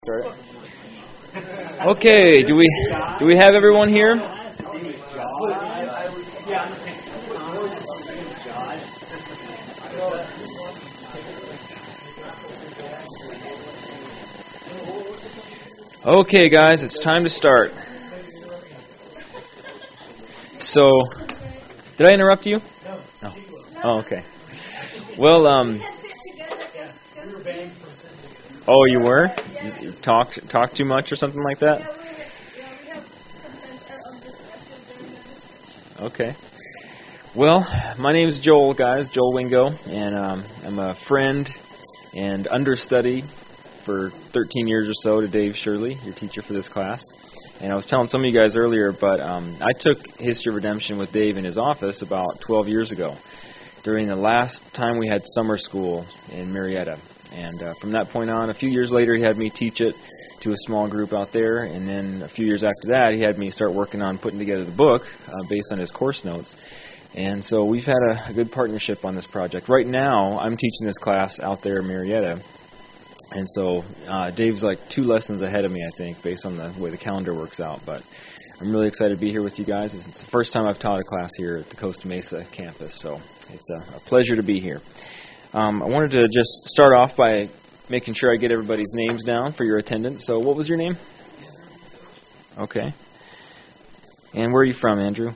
Start. Okay, do we have everyone here? Okay, guys, it's time to start. So, did I interrupt you? No. Oh, okay. Well, oh, you were? You talked too much or something like that? Okay. Well, my name is Joel, guys, Joel Wingo, and I'm a friend and understudy for 13 years or so to Dave Shirley, your teacher for this class. And I was telling some of you guys earlier, but I took History of Redemption with Dave in his office about 12 years ago, during the last time we had summer school in Marietta. And from that point on, a few years later, he had me teach it to a small group out there. And then a few years after that, he had me start working on putting together the book based on his course notes. And so we've had a good partnership on this project. Right now, I'm teaching this class out there in Marietta. And so Dave's like 2 lessons ahead of me, I think, based on the way the calendar works out. But I'm really excited to be here with you guys. It's the first time I've taught a class here at the Costa Mesa campus, so it's a pleasure to be here. I wanted to just start off by making sure I get everybody's names down for your attendance. So what was your name? Okay. And where are you from, Andrew?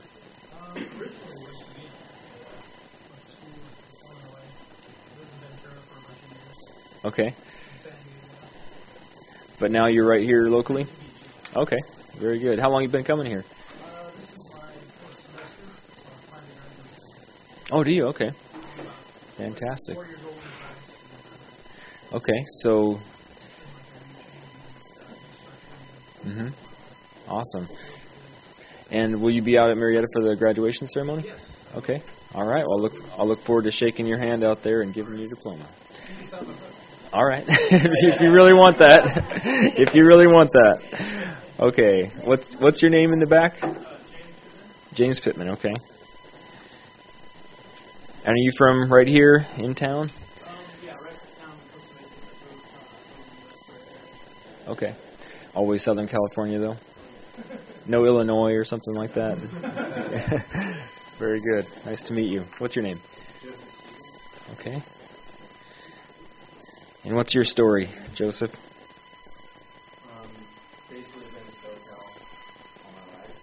Okay. But now you're right here locally? Okay, very good. How long have you been coming here? This is my fourth semester, so I'm planning to graduate. Oh, do you? Okay. Fantastic. 4 years old. Okay, so... Awesome. And will you be out at Marietta for the graduation ceremony? Yes. Okay. All right. Well, I'll look forward to shaking your hand out there and giving you your diploma. All right. If you really want that. If you really want that. Okay. What's your name in the back? James Pittman. Okay. And are you from right here in town? Yeah, right down in Costa Mesa. Okay. Always Southern California, though? No Illinois or something like that? Very good. Nice to meet you. What's your name? Okay. And what's your story, Joseph? Basically been in SoCal all my life,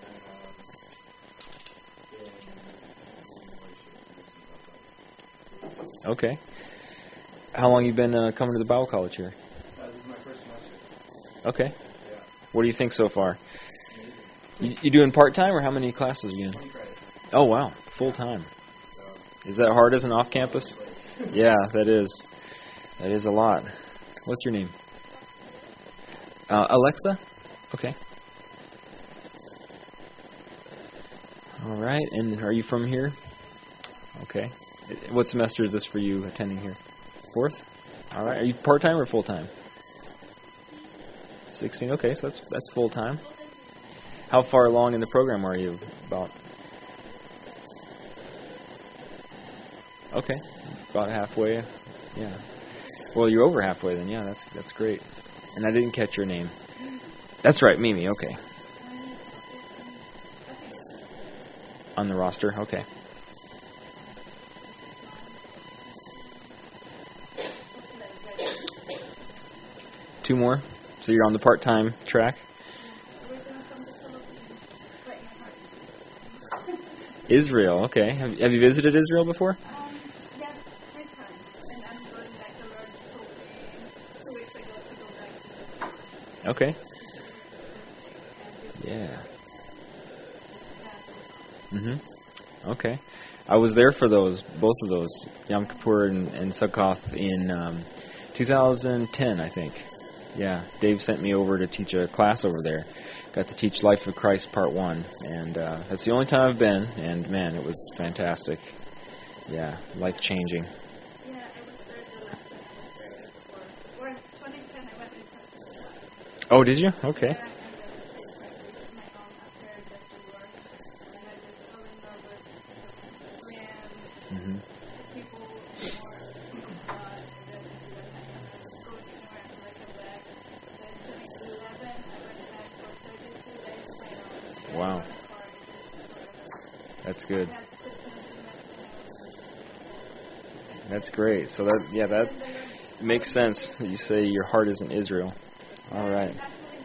and then been Okay. How long you been coming to the Bible College here? This is my first semester. Okay. Yeah. What do you think so far? You doing part-time, or how many classes are you in? 20 credits. Oh, wow. Full-time. So, Is that hard as an off-campus? Yeah, that is. That is a lot. What's your name? Alexa? Okay. All right. And are you from here? Okay. What semester is this for you attending here? 4th? All right. Are you part-time or full-time? 16. Okay, so that's full-time. How far along in the program are you? About? Okay. About halfway. Yeah. Well, you're over halfway then. Yeah, that's great. And I didn't catch your name. That's right, Mimi. Okay. On the roster. Okay. Two more. So you're on the part-time track. Israel. Okay. Have you visited Israel before? Yeah, 3 times. And I'm going back. The Lord told me 2 weeks ago to go back to Israel. Okay. Yeah. Okay. I was there for both of those, Yom Kippur and Sukkoth in 2010, I think. Yeah. Dave sent me over to teach a class over there. Got to teach Life of Christ Part 1, and that's the only time I've been, and man, it was fantastic. Yeah, life-changing. Yeah, I was there the last time I was there before. Or in 2010, I went with Pastor. Oh, did you? Okay. Yeah, and I was there for this my own after I got to work. And I just fell in love with Korean people more of God. And then when I was going anywhere, I feel like I'm back. So Wow. That's good. That's great. So that makes sense that you say your heart is in Israel. All right.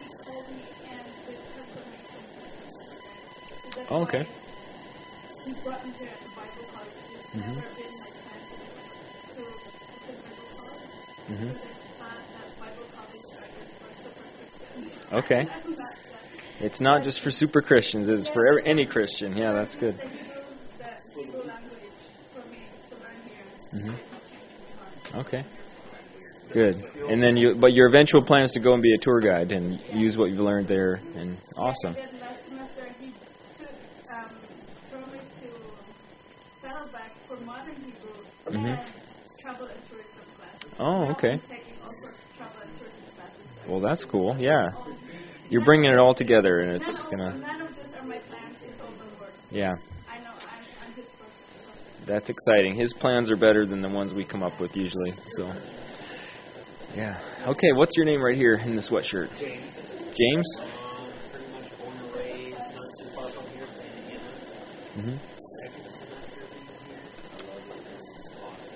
Oh, okay. He brought me to Bible college. It's Mhm. never been my plan to attend Bible college. Mhm. Because I thought that Bible college is for super Christians. Okay. I'm not that. It's not just for super Christians. It's for any Christian. Yeah, that's good. The Hebrew language for me to learn here. Mhm. It will change my heart. Okay. Good. And then but your eventual plan is to go and be a tour guide and use what you've learned there. And awesome. Yeah, then last semester he told me to settle back for modern Hebrew Mhm. and travel and tourism classes. Oh, Now okay. I'm taking also travel and tourism classes. Well, that's cool. Yeah. You're bringing it all together, and it's gonna. None of these are my plans. It's all the Lord's. Yeah. I know I'm His person. That's exciting. His plans are better than the ones we come up with usually. So. Yeah. Okay. What's your name right here in the sweatshirt? James. James. Pretty much born and raised not too far from here, Santa Ana. Mhm. Second semester being here. I love it. It's awesome.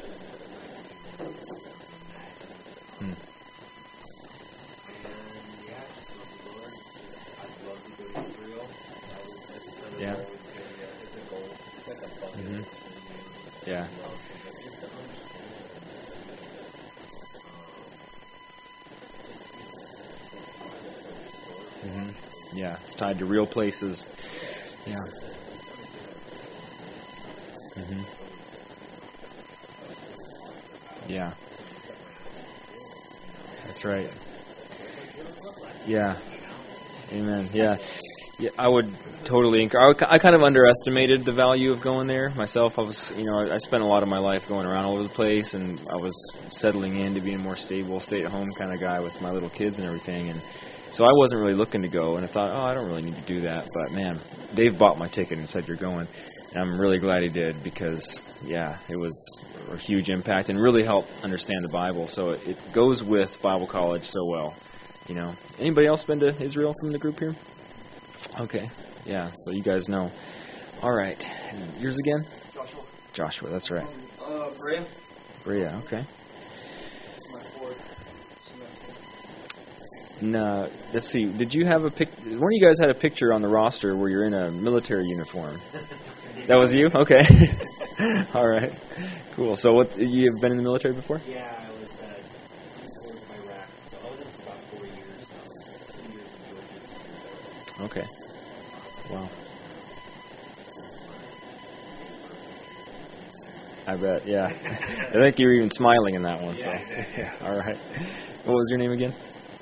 Hmm. And yeah, just love the Lord. I'd love to go to Israel. That's kind of Yeah. always it's a goal. It's like a bucket Mhm. list for me. Yeah. But just to understand and see. Mhm. Yeah. It's tied to real places. Yeah. Mhm. Yeah. That's right. Yeah. Amen. Yeah. Yeah, I would totally. I kind of underestimated the value of going there myself. I spent a lot of my life going around all over the place, and I was settling into being a more stable, stay-at-home kind of guy with my little kids and everything. And so I wasn't really looking to go, and I thought, I don't really need to do that. But man, Dave bought my ticket and said you're going, and I'm really glad he did because it was a huge impact and really helped understand the Bible. So it goes with Bible college so well. Anybody else been to Israel from the group here? Okay. Yeah, so you guys know. All right. And yours again? Joshua, that's right. Brea. Brea, okay. My fourth semester. And, let's see. Did you have one of you guys had a picture on the roster where you're in a military uniform? That was you? Okay. All right. Cool. So you have been in the military before? Yeah, I was 2 tours of Iraq. So I was in for about 4 years. I was 2 years in Georgia, 2 years Okay. Wow. I bet, yeah. I think you were even smiling in that one. So, yeah. All right. What was your name again?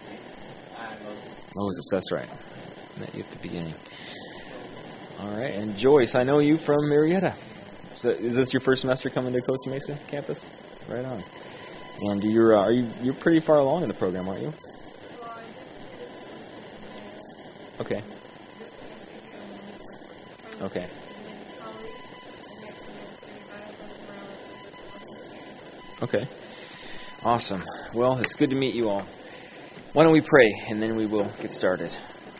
Moses, that's right. Met you at the beginning. All right, and Joyce, I know you from Marietta. So is this your first semester coming to Costa Mesa campus? Right on. And you're pretty far along in the program, aren't you? Okay. Okay. Okay. Awesome. Well, it's good to meet you all. Why don't we pray, and then we will get started.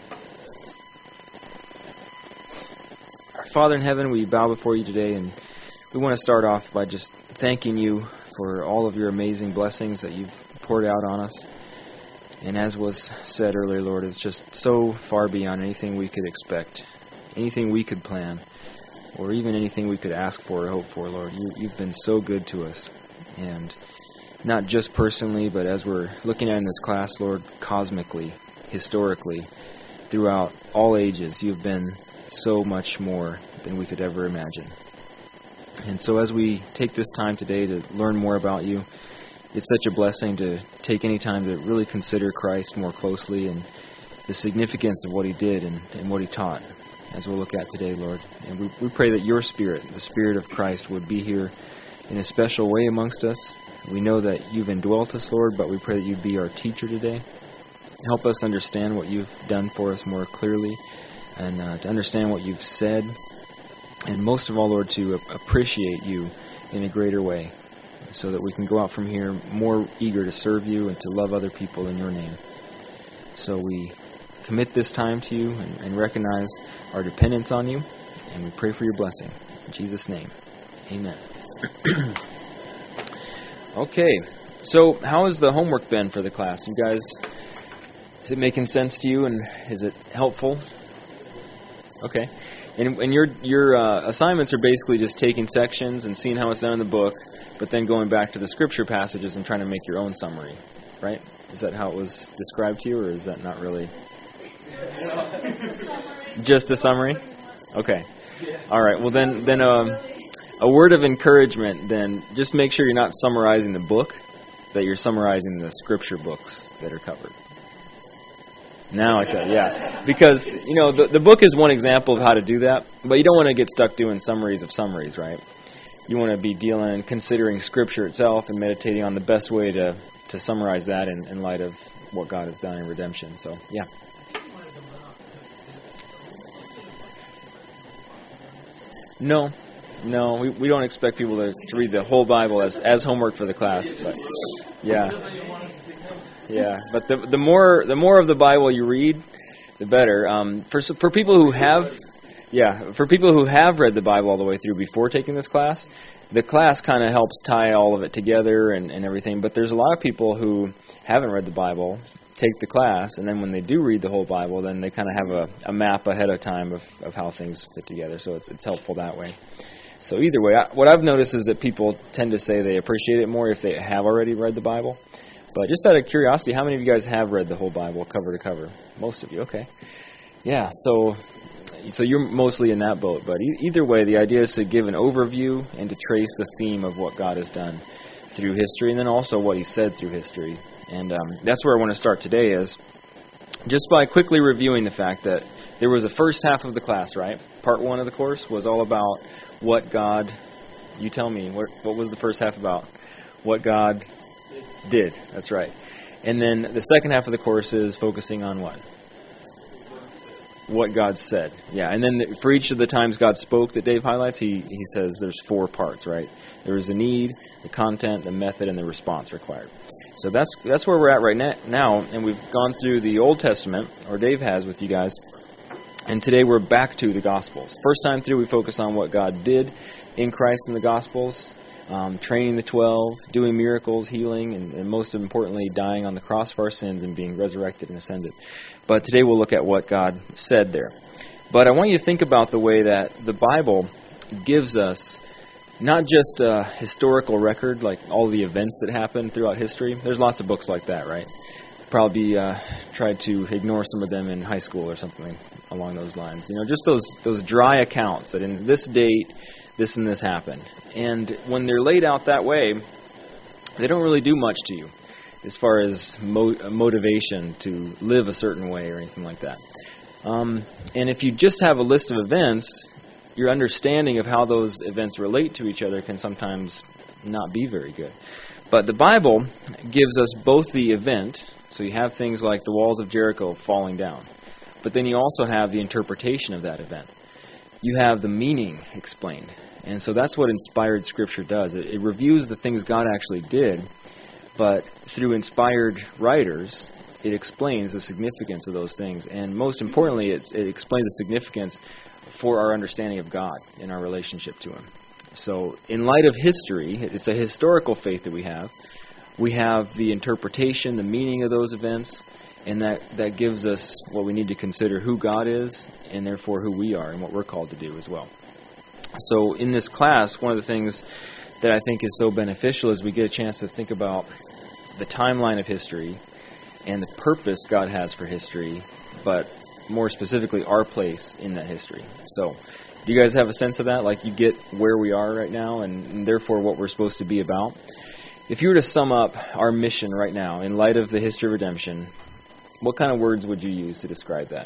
Our Father in heaven, we bow before you today, and we want to start off by just thanking you for all of your amazing blessings that you've poured out on us. And as was said earlier, Lord, it's just so far beyond anything we could expect, anything we could plan, or even anything we could ask for or hope for, Lord. You've been so good to us. And not just personally, but as we're looking at in this class, Lord, cosmically, historically, throughout all ages, you've been so much more than we could ever imagine. And so as we take this time today to learn more about you, it's such a blessing to take any time to really consider Christ more closely and the significance of what he did and what he taught, as we'll look at today, Lord. And we pray that your Spirit, the Spirit of Christ, would be here in a special way amongst us. We know that you've indwelt us, Lord, but we pray that you'd be our teacher today. Help us understand what you've done for us more clearly and to understand what you've said. And most of all, Lord, to appreciate you in a greater way so that we can go out from here more eager to serve you and to love other people in your name. So we commit this time to you and recognize our dependence on you. And we pray for your blessing. In Jesus' name, amen. Okay, so how has the homework been for the class? You guys, is it making sense to you, and is it helpful? Okay. And your assignments are basically just taking sections and seeing how it's done in the book, but then going back to the scripture passages and trying to make your own summary, right? Is that how it was described to you, or is that not really? Just a summary? Okay. All right. Well, then a word of encouragement, then, just make sure you're not summarizing the book, that you're summarizing the scripture books that are covered. Now I tell you, yeah. Because, the book is one example of how to do that, but you don't want to get stuck doing summaries of summaries, right? You want to be considering Scripture itself and meditating on the best way to summarize that in light of what God has done in redemption. So, yeah. No, we don't expect people to read the whole Bible as homework for the class, but yeah. Yeah, but the more of the Bible you read, the better. For people who have read the Bible all the way through before taking this class, the class kind of helps tie all of it together and everything. But there's a lot of people who haven't read the Bible, take the class, and then when they do read the whole Bible, then they kind of have a map ahead of time of how things fit together. So it's helpful that way. So either way, what I've noticed is that people tend to say they appreciate it more if they have already read the Bible. But just out of curiosity, how many of you guys have read the whole Bible cover to cover? Most of you, okay. Yeah, so you're mostly in that boat. But either way, the idea is to give an overview and to trace the theme of what God has done through history, and then also what He said through history. And that's where I want to start today, is just by quickly reviewing the fact that there was a first half of the class, right? Part 1 of the course was all about what God, you tell me, what was the first half about? What God did, that's right. And then the second half of the course is focusing on what? What God said. Yeah, and then for each of the times God spoke that Dave highlights, he says there's 4 parts, right? There is the need, the content, the method, and the response required. So that's where we're at right now, and we've gone through the Old Testament, or Dave has with you guys, and today we're back to the Gospels. First time through, we focus on what God did in Christ in the Gospels, training the 12, doing miracles, healing, and most importantly, dying on the cross for our sins and being resurrected and ascended. But today we'll look at what God said there. But I want you to think about the way that the Bible gives us not just a historical record, like all the events that happened throughout history. There's lots of books like that, right? Probably tried to ignore some of them in high school or something along those lines. Just those dry accounts that in this date, this and this happened. And when they're laid out that way, they don't really do much to you as far as motivation to live a certain way or anything like that. And if you just have a list of events, your understanding of how those events relate to each other can sometimes not be very good. But the Bible gives us both the event, so you have things like the walls of Jericho falling down, but then you also have the interpretation of that event. You have the meaning explained. And so that's what inspired Scripture does. It reviews the things God actually did, but through inspired writers, it explains the significance of those things. And most importantly, it explains the significance for our understanding of God and our relationship to Him. So in light of history, it's a historical faith that we have. We have the interpretation, the meaning of those events, and that gives us what we need to consider who God is and therefore who we are and what we're called to do as well. So in this class, one of the things that I think is so beneficial is we get a chance to think about the timeline of history and the purpose God has for history, but more specifically our place in that history. So do you guys have a sense of that? Like you get where we are right now and therefore what we're supposed to be about? If you were to sum up our mission right now in light of the history of redemption, what kind of words would you use to describe that?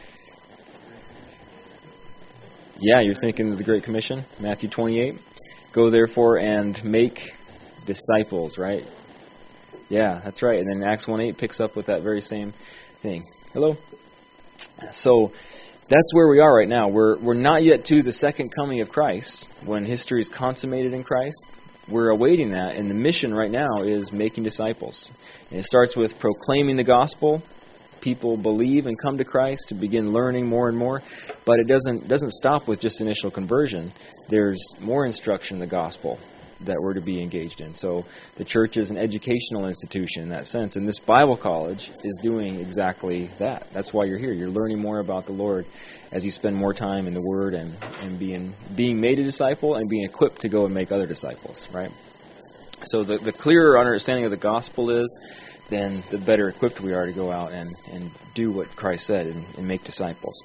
Yeah, you're thinking of the Great Commission, Matthew 28. Go therefore and make disciples, right? Yeah, that's right. And then Acts 1:8 picks up with that very same thing. Hello? So that's where we are right now. We're not yet to the second coming of Christ, when history is consummated in Christ. We're awaiting that, and the mission right now is making disciples. And it starts with proclaiming the gospel. people believe and come to Christ, to begin learning more and more. But it doesn't stop with just initial conversion. There's more instruction in the gospel that we're to be engaged in. So the church is an educational institution in that sense, and this Bible college is doing exactly that. That's why you're here. You're learning more about the Lord as you spend more time in the Word and being made a disciple and being equipped to go and make other disciples, right? So the clearer understanding of the gospel is, then the better equipped we are to go out and do what Christ said and make disciples.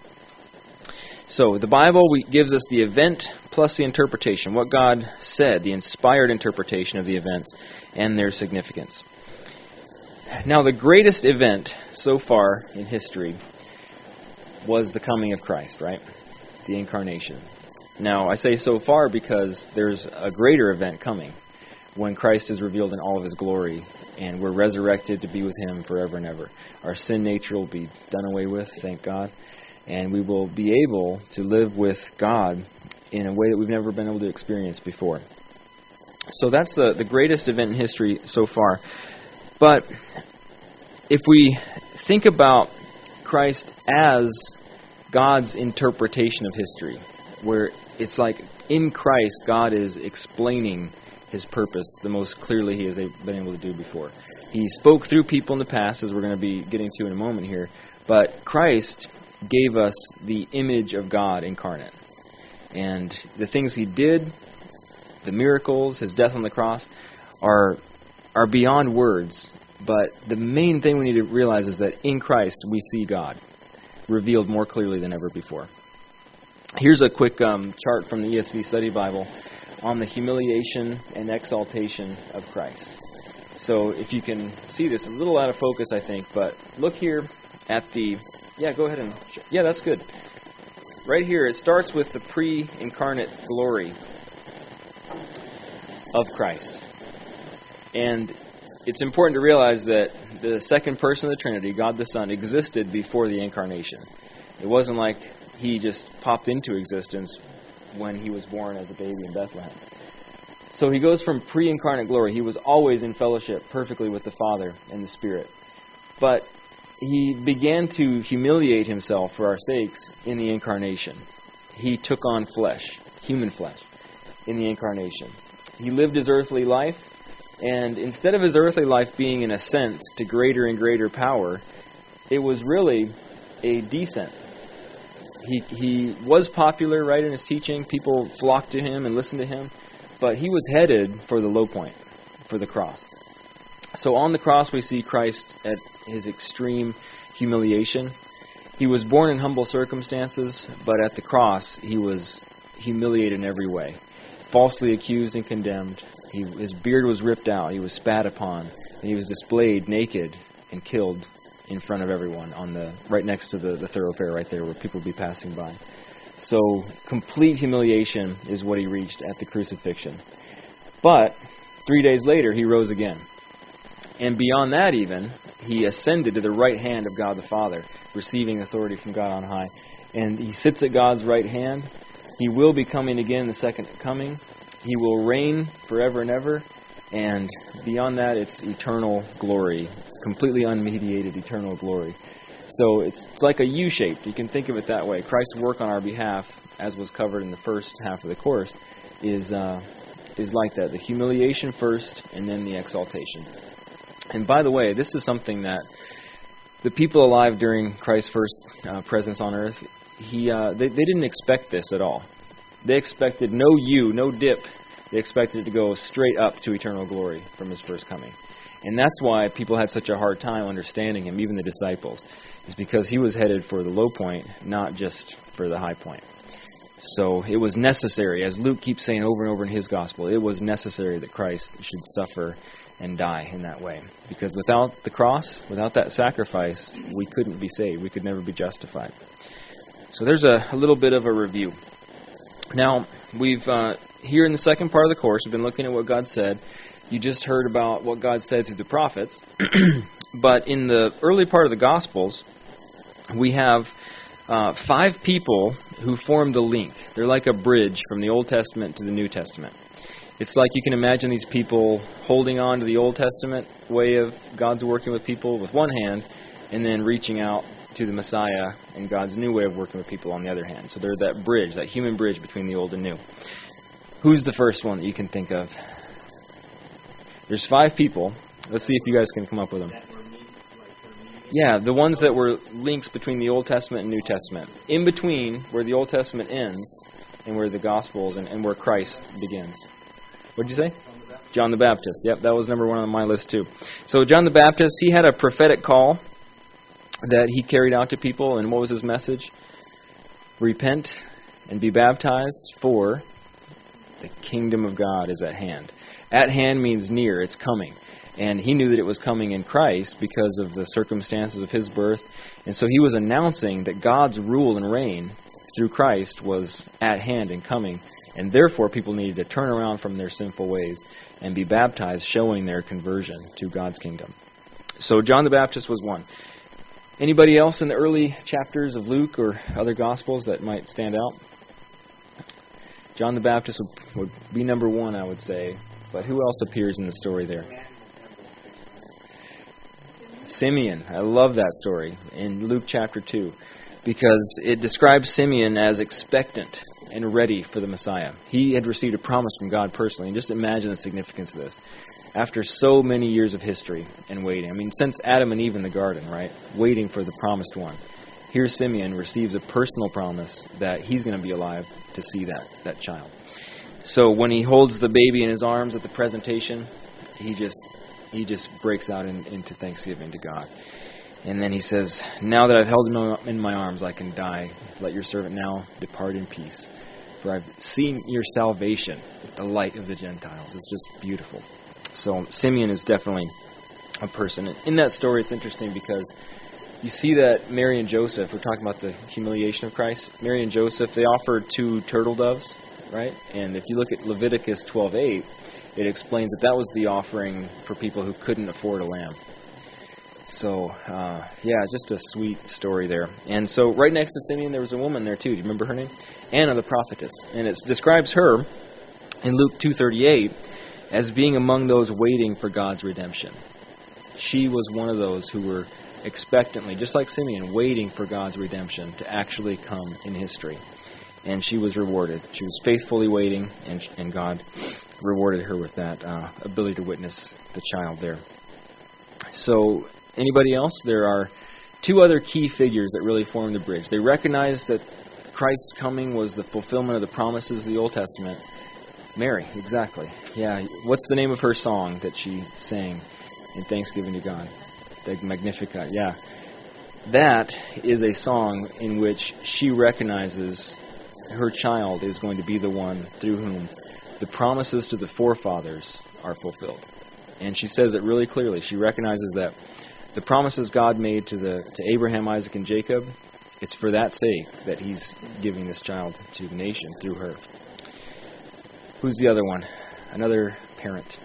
So the Bible gives us the event plus the interpretation, what God said, the inspired interpretation of the events and their significance. Now, the greatest event so far in history was the coming of Christ, right? The incarnation. Now, I say so far because there's a greater event coming when Christ is revealed in all of His glory and we're resurrected to be with Him forever and ever. Our sin nature will be done away with, thank God. And we will be able to live with God in a way that we've never been able to experience before. So that's the greatest event in history so far. But if we think about Christ as God's interpretation of history, where it's like in Christ God is explaining His purpose the most clearly He has been able to do before. He spoke through people in the past, as we're going to be getting to in a moment here, but Christ gave us the image of God incarnate. And the things He did, the miracles, His death on the cross, are beyond words. But the main thing we need to realize is that in Christ we see God revealed more clearly than ever before. Here's a quick chart from the ESV Study Bible on the humiliation and exaltation of Christ. So if you can see this, it's a little out of focus, I think, but look here at the... Yeah, go ahead and... Yeah, that's good. Right here, it starts with the pre-incarnate glory of Christ. And it's important to realize that the second person of the Trinity, God the Son, existed before the incarnation. It wasn't like He just popped into existence when He was born as a baby in Bethlehem. So He goes from pre-incarnate glory. He was always in fellowship perfectly with the Father and the Spirit. But He began to humiliate Himself for our sakes in the incarnation. He took on flesh, human flesh, in the incarnation. He lived His earthly life, and instead of His earthly life being an ascent to greater and greater power, it was really a descent. He was popular, right, in His teaching. People flocked to Him and listened to Him, but He was headed for the low point, for the cross. So on the cross we see Christ at His extreme humiliation. He was born in humble circumstances, but at the cross He was humiliated in every way. Falsely accused and condemned. His beard was ripped out. He was spat upon. And He was displayed naked and killed in front of everyone right next to the thoroughfare right there where people would be passing by. So complete humiliation is what He reached at the crucifixion. But 3 days later He rose again. And beyond that even, He ascended to the right hand of God the Father, receiving authority from God on high. And He sits at God's right hand. He will be coming again in the second coming. He will reign forever and ever. And beyond that, it's eternal glory, completely unmediated eternal glory. So it's like a U-shaped. You can think of it that way. Christ's work on our behalf, as was covered in the first half of the course, is like that. The humiliation first, and then the exaltation. And by the way, this is something that the people alive during Christ's first presence on earth, they didn't expect this at all. They expected no dip. They expected it to go straight up to eternal glory from His first coming. And that's why people had such a hard time understanding Him, even the disciples, is because He was headed for the low point, not just for the high point. So it was necessary, as Luke keeps saying over and over in his gospel, it was necessary that Christ should suffer and die in that way. Because without the cross, without that sacrifice, we couldn't be saved. We could never be justified. So there's a little bit of a review. Now, we've here in the second part of the course, we've been looking at what God said. You just heard about what God said through the prophets. But in the early part of the Gospels, we have 5 people who form the link. They're like a bridge from the Old Testament to the New Testament. It's like you can imagine these people holding on to the Old Testament way of God's working with people with one hand, and then reaching out to the Messiah and God's new way of working with people on the other hand. So they're that bridge, that human bridge between the old and new. Who's the first one that you can think of? There's 5 people. Let's see if you guys can come up with them. Yeah, the ones that were links between the Old Testament and New Testament. In between where the Old Testament ends and where the Gospels and where Christ begins. What did you say? John the Baptist. Yep, that was number 1 on my list too. So John the Baptist, he had a prophetic call that he carried out to people. And what was his message? Repent and be baptized, for the kingdom of God is at hand. At hand means near, it's coming. And he knew that it was coming in Christ because of the circumstances of his birth. And so he was announcing that God's rule and reign through Christ was at hand and coming. And therefore people needed to turn around from their sinful ways and be baptized, showing their conversion to God's kingdom. So John the Baptist was one. Anybody else in the early chapters of Luke or other Gospels that might stand out? John the Baptist would be number 1, I would say. But who else appears in the story there? Simeon. I love that story in Luke chapter 2 because it describes Simeon as expectant and ready for the Messiah. He had received a promise from God personally. And just imagine the significance of this. After so many years of history and waiting. I mean, since Adam and Eve in the garden, right? Waiting for the promised one. Here Simeon receives a personal promise that he's going to be alive to see that child. So when he holds the baby in his arms at the presentation, he just breaks out into thanksgiving to God. And then he says, now that I've held him in my arms, I can die. Let your servant now depart in peace. For I've seen your salvation, the light of the Gentiles. It's just beautiful. So Simeon is definitely a person. In that story, it's interesting because you see that Mary and Joseph, we're talking about the humiliation of Christ. Mary and Joseph, they offered 2 turtle doves, right? And if you look at Leviticus 12:8, it explains that was the offering for people who couldn't afford a lamb. So, just a sweet story there. And so right next to Simeon, there was a woman there too. Do you remember her name? Anna the prophetess. And it describes her in Luke 2:38 as being among those waiting for God's redemption. She was one of those who were expectantly, just like Simeon, waiting for God's redemption to actually come in history. And she was rewarded. She was faithfully waiting, and God rewarded her with that ability to witness the child there. So, anybody else? There are 2 other key figures that really form the bridge. They recognize that Christ's coming was the fulfillment of the promises of the Old Testament. Mary, exactly. Yeah, what's the name of her song that she sang in thanksgiving to God? The Magnificat, yeah. That is a song in which she recognizes her child is going to be the one through whom the promises to the forefathers are fulfilled. And she says it really clearly. She recognizes that the promises God made to Abraham, Isaac, and Jacob, it's for that sake that he's giving this child to the nation through her. Who's the other one? Another parent.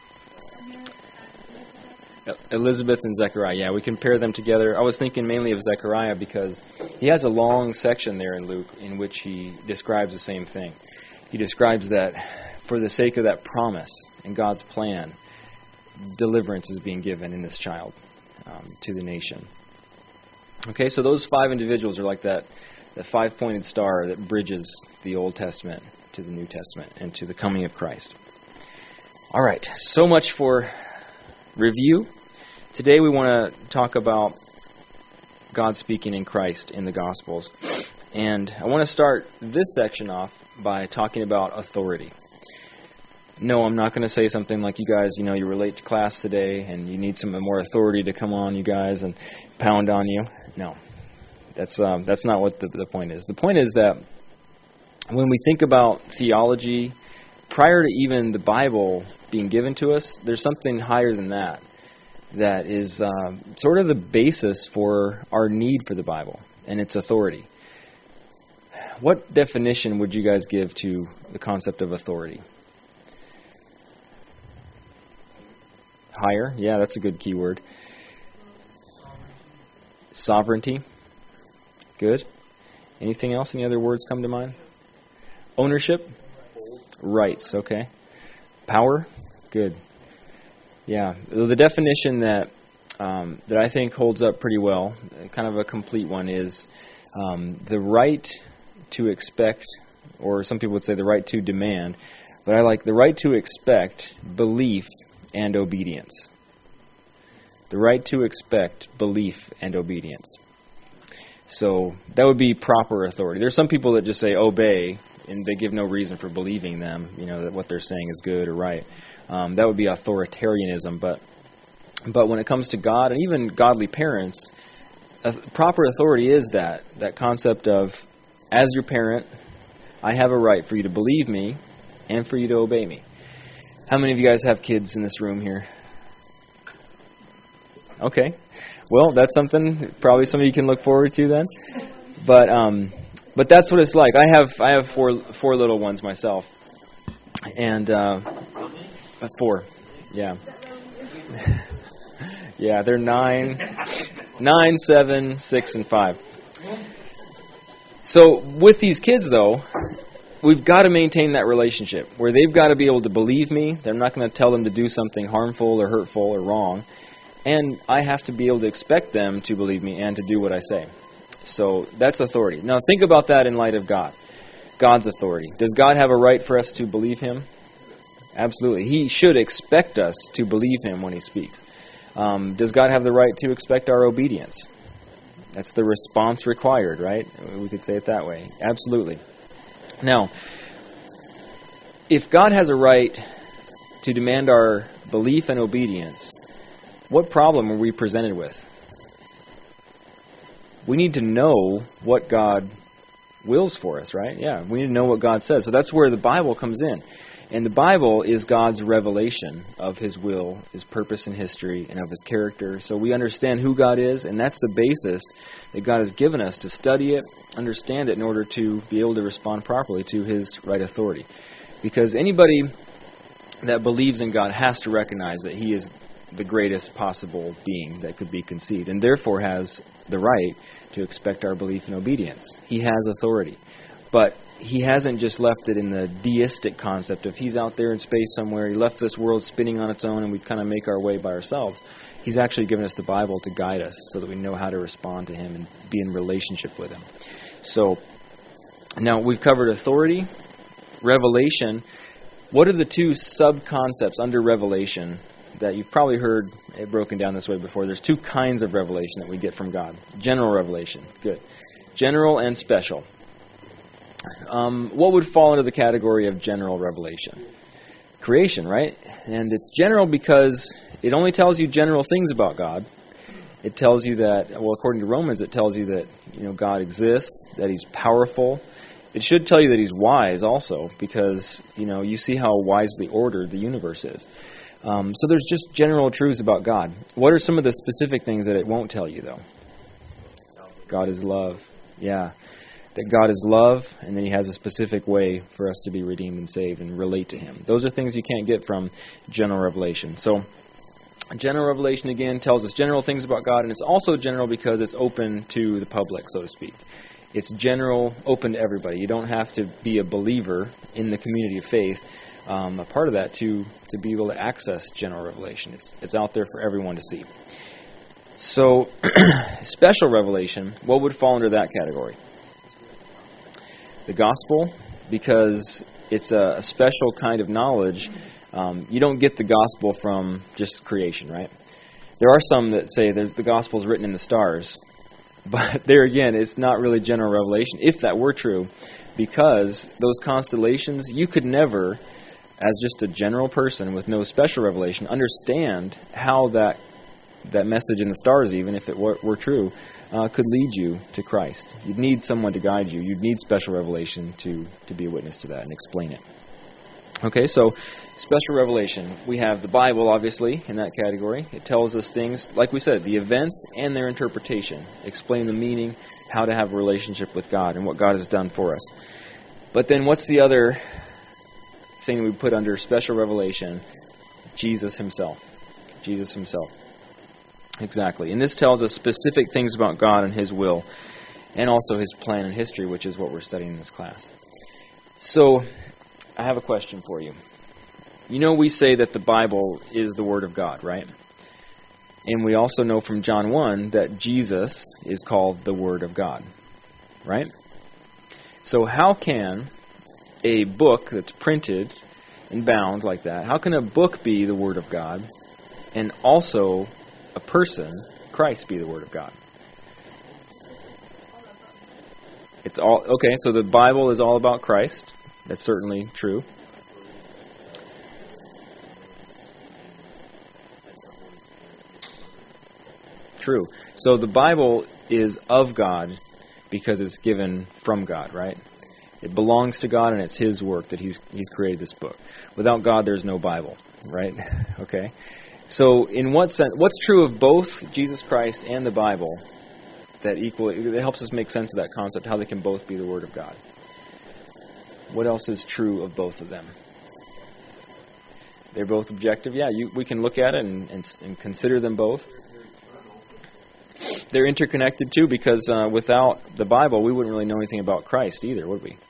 Elizabeth and Zechariah. Yeah, we can pair them together. I was thinking mainly of Zechariah because he has a long section there in Luke in which he describes the same thing. He describes that for the sake of that promise and God's plan, deliverance is being given in this child to the nation. Okay, so those 5 individuals are like that 5-pointed star that bridges the Old Testament to the New Testament and to the coming of Christ. All right, so much for review. Today we want to talk about God speaking in Christ in the Gospels. And I want to start this section off by talking about authority. No, I'm not going to say something like, you guys, you were late to class today and you need some more authority to come on you guys and pound on you. No, that's not what the point is. The point is that when we think about theology, prior to even the Bible being given to us, there's something higher than that is sort of the basis for our need for the Bible, and it's authority. What definition would you guys give to the concept of authority? Higher? Yeah, that's a good key word. Sovereignty. Good. Anything else? Any other words come to mind? Ownership? Rights, okay. Power? Good. Yeah. The definition that that I think holds up pretty well, kind of a complete one, is the right to expect, or some people would say the right to demand, but I like the right to expect belief and obedience. The right to expect belief and obedience. So that would be proper authority. There's some people that just say obey, and they give no reason for believing them, that what they're saying is good or right. That would be authoritarianism. But when it comes to God and even godly parents, proper authority is that concept of, as your parent, I have a right for you to believe me and for you to obey me. How many of you guys have kids in this room here? Okay. Well, that's something probably some of you can look forward to then. But that's what it's like. I have four little ones myself. And 4. Yeah. Yeah, they're 9, 7, 6, and 5. So with these kids, though, we've got to maintain that relationship where they've got to be able to believe me. They're not going to tell them to do something harmful or hurtful or wrong. And I have to be able to expect them to believe me and to do what I say. So that's authority. Now think about that in light of God. God's authority. Does God have a right for us to believe Him? Absolutely. He should expect us to believe Him when He speaks. Does God have the right to expect our obedience? That's the response required, right? We could say it that way. Absolutely. Now, if God has a right to demand our belief and obedience, what problem are we presented with? We need to know what God wills for us, right? Yeah, we need to know what God says. So that's where the Bible comes in. And the Bible is God's revelation of His will, His purpose in history, and of His character. So we understand who God is, and that's the basis that God has given us to study it, understand it, in order to be able to respond properly to His right authority. Because anybody that believes in God has to recognize that He is the greatest possible being that could be conceived, and therefore has the right to expect our belief and obedience. He has authority. But He hasn't just left it in the deistic concept of He's out there in space somewhere, He left this world spinning on its own and we kind of make our way by ourselves. He's actually given us the Bible to guide us so that we know how to respond to Him and be in relationship with Him. So, now we've covered authority, revelation. What are the two sub-concepts under revelation that you've probably heard it broken down this way before? There's two kinds of revelation that we get from God. General revelation. Good. General and special. What would fall under the category of general revelation? Creation, right? And it's general because it only tells you general things about God. It tells you that, well, according to Romans, it tells you that, God exists, that He's powerful. It should tell you that He's wise also, because, you see how wisely ordered the universe is. So there's just general truths about God. What are some of the specific things that it won't tell you, though? God is love. Yeah. That God is love, and then He has a specific way for us to be redeemed and saved and relate to Him. Those are things you can't get from general revelation. So, general revelation, again, tells us general things about God, and it's also general because it's open to the public, so to speak. It's general, open to everybody. You don't have to be a believer in the community of faith, a part of that, to be able to access general revelation. It's out there for everyone to see. So, special revelation, what would fall under that category? The gospel, because it's a special kind of knowledge. You don't get the gospel from just creation, right? There are some that say the gospel's written in the stars. But there again, it's not really general revelation, if that were true, because those constellations, you could never, as just a general person with no special revelation, understand how that message in the stars, even if it were true, could lead you to Christ. You'd need someone to guide you. You'd need special revelation to be a witness to that and explain it. Okay, so special revelation. We have the Bible, obviously, in that category. It tells us things, like we said, the events and their interpretation. Explain the meaning, how to have a relationship with God, and what God has done for us. But then what's the other thing we put under special revelation? Jesus Himself. Jesus Himself. Exactly. And this tells us specific things about God and His will, and also His plan and history, which is what we're studying in this class. So, I have a question for you. We say that the Bible is the Word of God, right? And we also know from John 1 that Jesus is called the Word of God. Right? So how can a book that's printed and bound like that, how can a book be the Word of God and also a person, Christ, be the Word of God? It's all okay, so the Bible is all about Christ. That's certainly true. True. So the Bible is of God because it's given from God, right? It belongs to God, and it's His work that He's created this book. Without God, there's no Bible, right? Okay. So in what sense, what's true of both Jesus Christ and the Bible that it helps us make sense of that concept, how they can both be the Word of God? What else is true of both of them? They're both objective. Yeah, we can look at it and consider them both. They're interconnected too, because without the Bible, we wouldn't really know anything about Christ either, would we?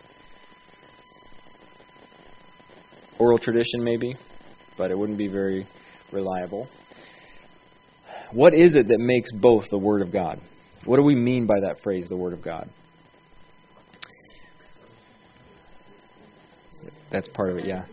Oral tradition maybe, but it wouldn't be very reliable. What is it that makes both the Word of God? What do we mean by that phrase, the Word of God? That's part of it, yeah.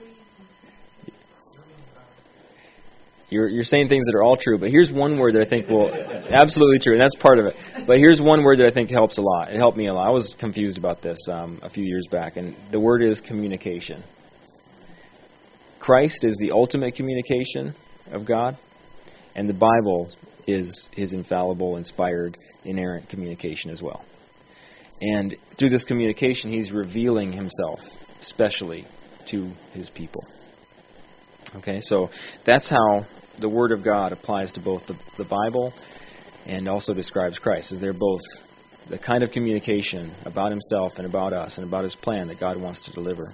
You're saying things that are all true, but here's one word that I think will absolutely true, and that's part of it. But here's one word that I think helps a lot. It helped me a lot. I was confused about this a few years back, and the word is communication. Christ is the ultimate communication of God, and the Bible is His infallible, inspired, inerrant communication as well. And through this communication, He's revealing Himself, especially to His people. Okay, so that's how the Word of God applies to both the Bible and also describes Christ, as they're both the kind of communication about Himself and about us and about His plan that God wants to deliver.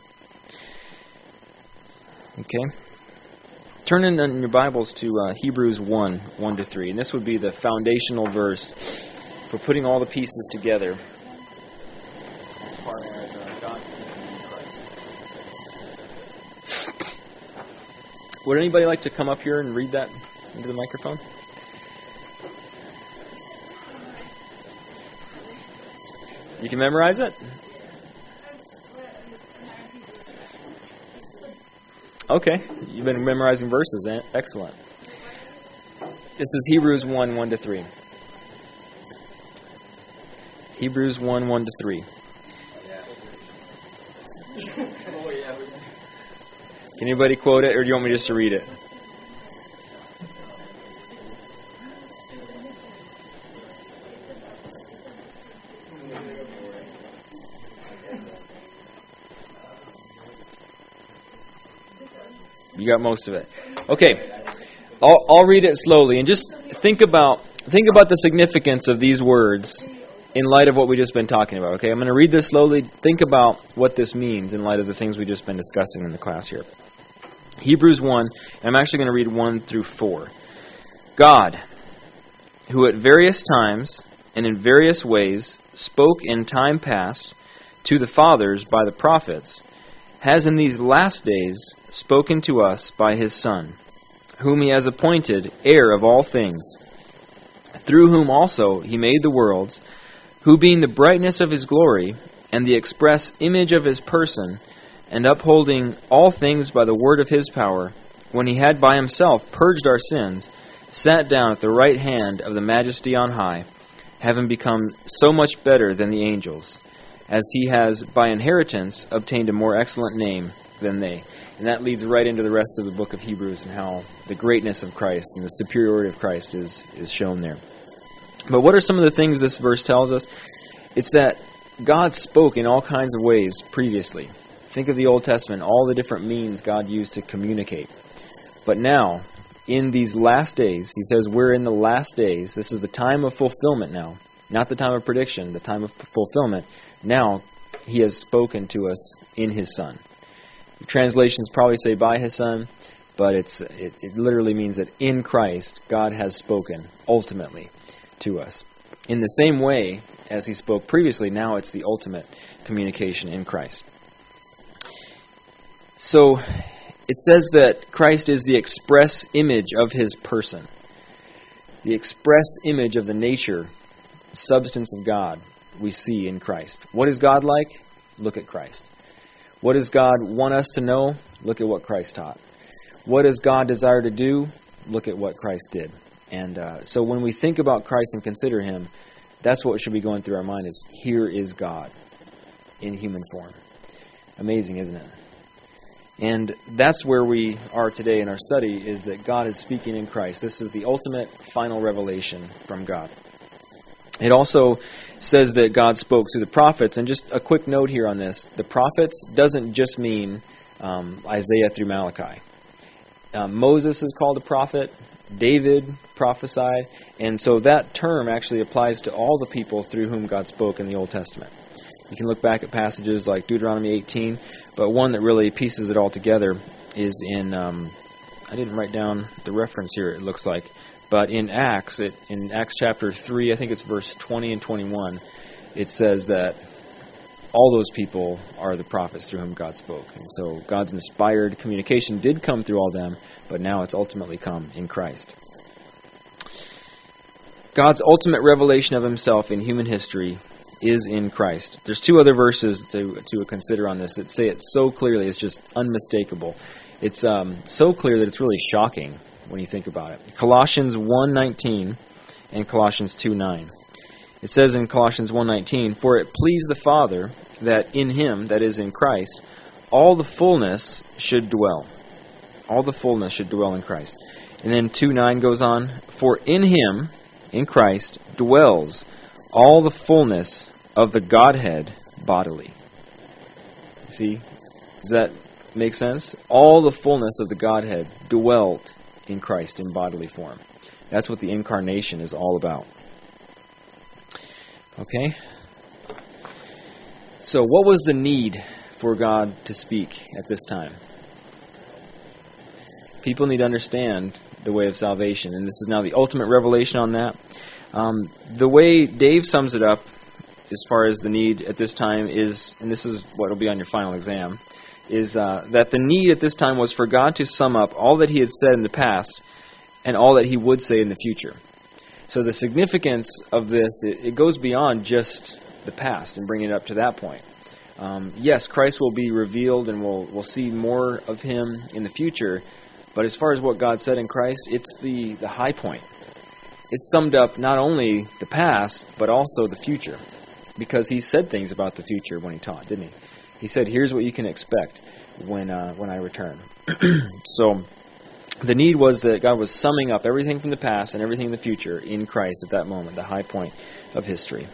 Okay? Turn in your Bibles to Hebrews 1:1-3, and this would be the foundational verse for putting all the pieces together as far as God's thinking in Christ. Would anybody like to come up here and read that into the microphone? You can memorize it? Okay, you've been memorizing verses. Excellent. This is Hebrews 1:1-3. Hebrews 1:1-3. Can anybody quote it, or do you want me just to read it? You got most of it. Okay, I'll read it slowly, and just think about the significance of these words in light of what we've just been talking about. Okay, I'm going to read this slowly. Think about what this means in light of the things we've just been discussing in the class here. Hebrews 1, and I'm actually going to read 1-4. God, who at various times and in various ways spoke in time past to the fathers by the prophets, has in these last days spoken to us by His Son, whom He has appointed heir of all things, through whom also He made the worlds, who being the brightness of His glory and the express image of His person, and upholding all things by the word of His power, when He had by Himself purged our sins, sat down at the right hand of the Majesty on high, having become so much better than the angels, as He has by inheritance obtained a more excellent name than they. And that leads right into the rest of the book of Hebrews and how the greatness of Christ and the superiority of Christ is shown there. But what are some of the things this verse tells us? It's that God spoke in all kinds of ways previously. Think of the Old Testament, all the different means God used to communicate. But now, in these last days, He says we're in the last days. This is the time of fulfillment now. Not the time of prediction, the time of fulfillment. Now, He has spoken to us in His Son. The translations probably say by His Son, but it literally means that in Christ, God has spoken ultimately to us. In the same way as He spoke previously, now it's the ultimate communication in Christ. So, it says that Christ is the express image of His person. the express image of the nature, substance of God we see in Christ. What is God like? Look at Christ. What does God want us to know? Look at what Christ taught. What does God desire to do? Look at what Christ did. And so when we think about Christ and consider Him, that's what should be going through our mind is, here is God in human form. Amazing, isn't it? And that's where we are today in our study, is that God is speaking in Christ. This is the ultimate final revelation from God. It also says that God spoke through the prophets. And just a quick note here on this. The prophets doesn't just mean Isaiah through Malachi. Moses is called a prophet. David prophesied. And so that term actually applies to all the people through whom God spoke in the Old Testament. You can look back at passages like Deuteronomy 18, but one that really pieces it all together is in, I didn't write down the reference here, it looks like, but in Acts chapter 3, I think it's verse 20 and 21, it says that all those people are the prophets through whom God spoke. And so God's inspired communication did come through all them, but now it's ultimately come in Christ. God's ultimate revelation of Himself in human history is in Christ. There's two other verses to consider on this that say it so clearly, it's just unmistakable. It's so clear that it's really shocking when you think about it. Colossians 1:19 and Colossians 2:9. It says in Colossians 1:19, "For it pleased the Father that in Him, that is in Christ, all the fullness should dwell." All the fullness should dwell in Christ. And then 2:9 goes on, "For in Him, in Christ, dwells all the fullness of the Godhead bodily." See? Does that make sense? All the fullness of the Godhead dwelt in Christ in bodily form. That's what the incarnation is all about. Okay? So what was the need for God to speak at this time? People need to understand the way of salvation, and this is now the ultimate revelation on that. The way Dave sums it up as far as the need at this time is, and this is what will be on your final exam, is that the need at this time was for God to sum up all that He had said in the past and all that He would say in the future. So the significance of this, it goes beyond just the past and bringing it up to that point. Yes, Christ will be revealed and we'll see more of Him in the future, but as far as what God said in Christ, it's the high point. It's summed up not only the past, but also the future. Because He said things about the future when He taught, didn't He? He said, here's what you can expect when I return. So the need was that God was summing up everything from the past and everything in the future in Christ at that moment, the high point of history.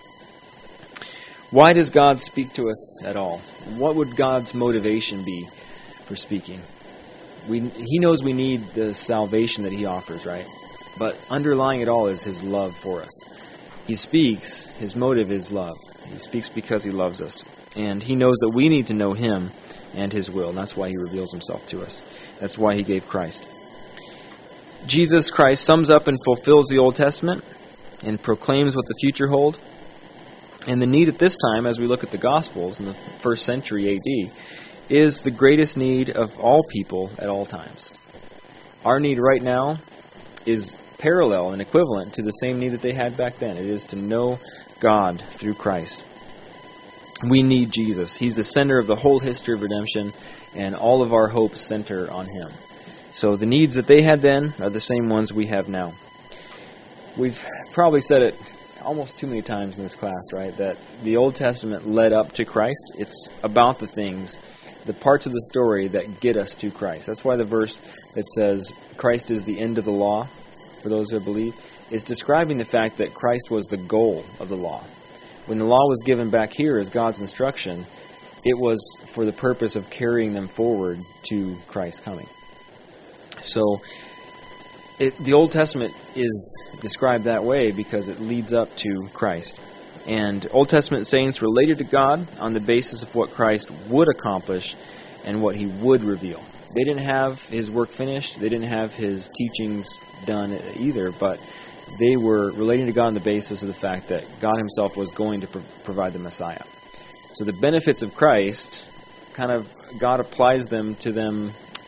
Why does God speak to us at all? What would God's motivation be for speaking? He knows we need the salvation that He offers, right? But underlying it all is His love for us. He speaks, His motive is love. He speaks because He loves us. And He knows that we need to know Him and His will. And that's why He reveals Himself to us. That's why He gave Christ. Jesus Christ sums up and fulfills the Old Testament and proclaims what the future holds. And the need at this time, as we look at the Gospels in the 1st century A.D., is the greatest need of all people at all times. Our need right now is parallel and equivalent to the same need that they had back then. It is to know God through Christ. We need Jesus. He's the center of the whole history of redemption, and all of our hopes center on Him. So the needs that they had then are the same ones we have now. We've probably said it almost too many times in this class, right? That the Old Testament led up to Christ. It's about the things, the parts of the story that get us to Christ. That's why the verse that says Christ is the end of the law, for those who believe, is describing the fact that Christ was the goal of the law. When the law was given back here as God's instruction, it was for the purpose of carrying them forward to Christ's coming. So the Old Testament is described that way because it leads up to Christ. And Old Testament saints related to God on the basis of what Christ would accomplish and what He would reveal. They didn't have His work finished. They didn't have His teachings done either, but they were relating to God on the basis of the fact that God Himself was going to provide the Messiah. So the benefits of Christ, kind of God applies them to them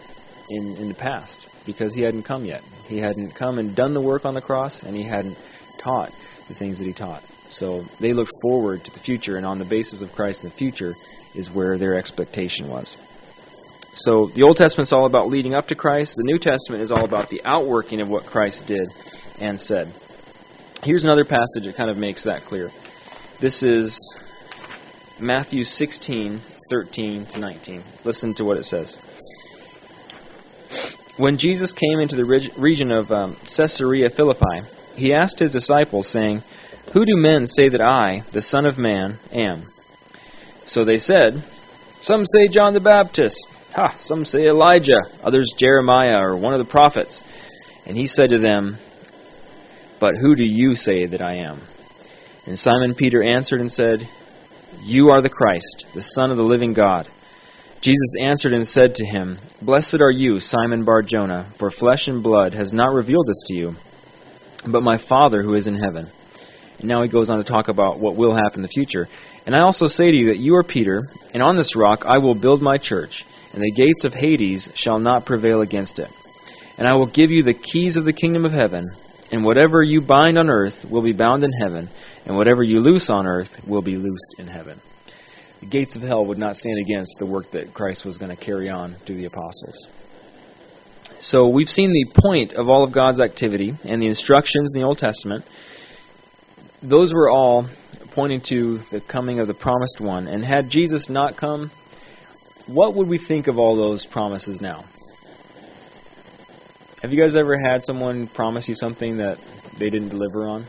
in the past because he hadn't come yet. He hadn't come and done the work on the cross, and he hadn't taught the things that he taught. So they looked forward to the future, and on the basis of Christ in the future is where their expectation was. So the Old Testament's all about leading up to Christ. The New Testament is all about the outworking of what Christ did and said. Here's another passage that kind of makes that clear. This is Matthew 16:13-19. Listen to what it says. When Jesus came into the region of Caesarea Philippi, he asked his disciples, saying, "Who do men say that I, the Son of Man, am?" So they said, "Some say John the Baptist, some say Elijah, others Jeremiah or one of the prophets." And he said to them, "But who do you say that I am?" And Simon Peter answered and said, "You are the Christ, the Son of the living God." Jesus answered and said to him, "Blessed are you, Simon Bar-Jonah, for flesh and blood has not revealed this to you, but my Father who is in heaven." And now he goes on to talk about what will happen in the future. "And I also say to you that you are Peter, and on this rock I will build my church, and the gates of Hades shall not prevail against it. And I will give you the keys of the kingdom of heaven, and whatever you bind on earth will be bound in heaven, and whatever you loose on earth will be loosed in heaven." The gates of hell would not stand against the work that Christ was going to carry on through the apostles. So we've seen the point of all of God's activity and the instructions in the Old Testament. Those were all pointing to the coming of the promised one. And had Jesus not come, what would we think of all those promises now? Have you guys ever had someone promise you something that they didn't deliver on?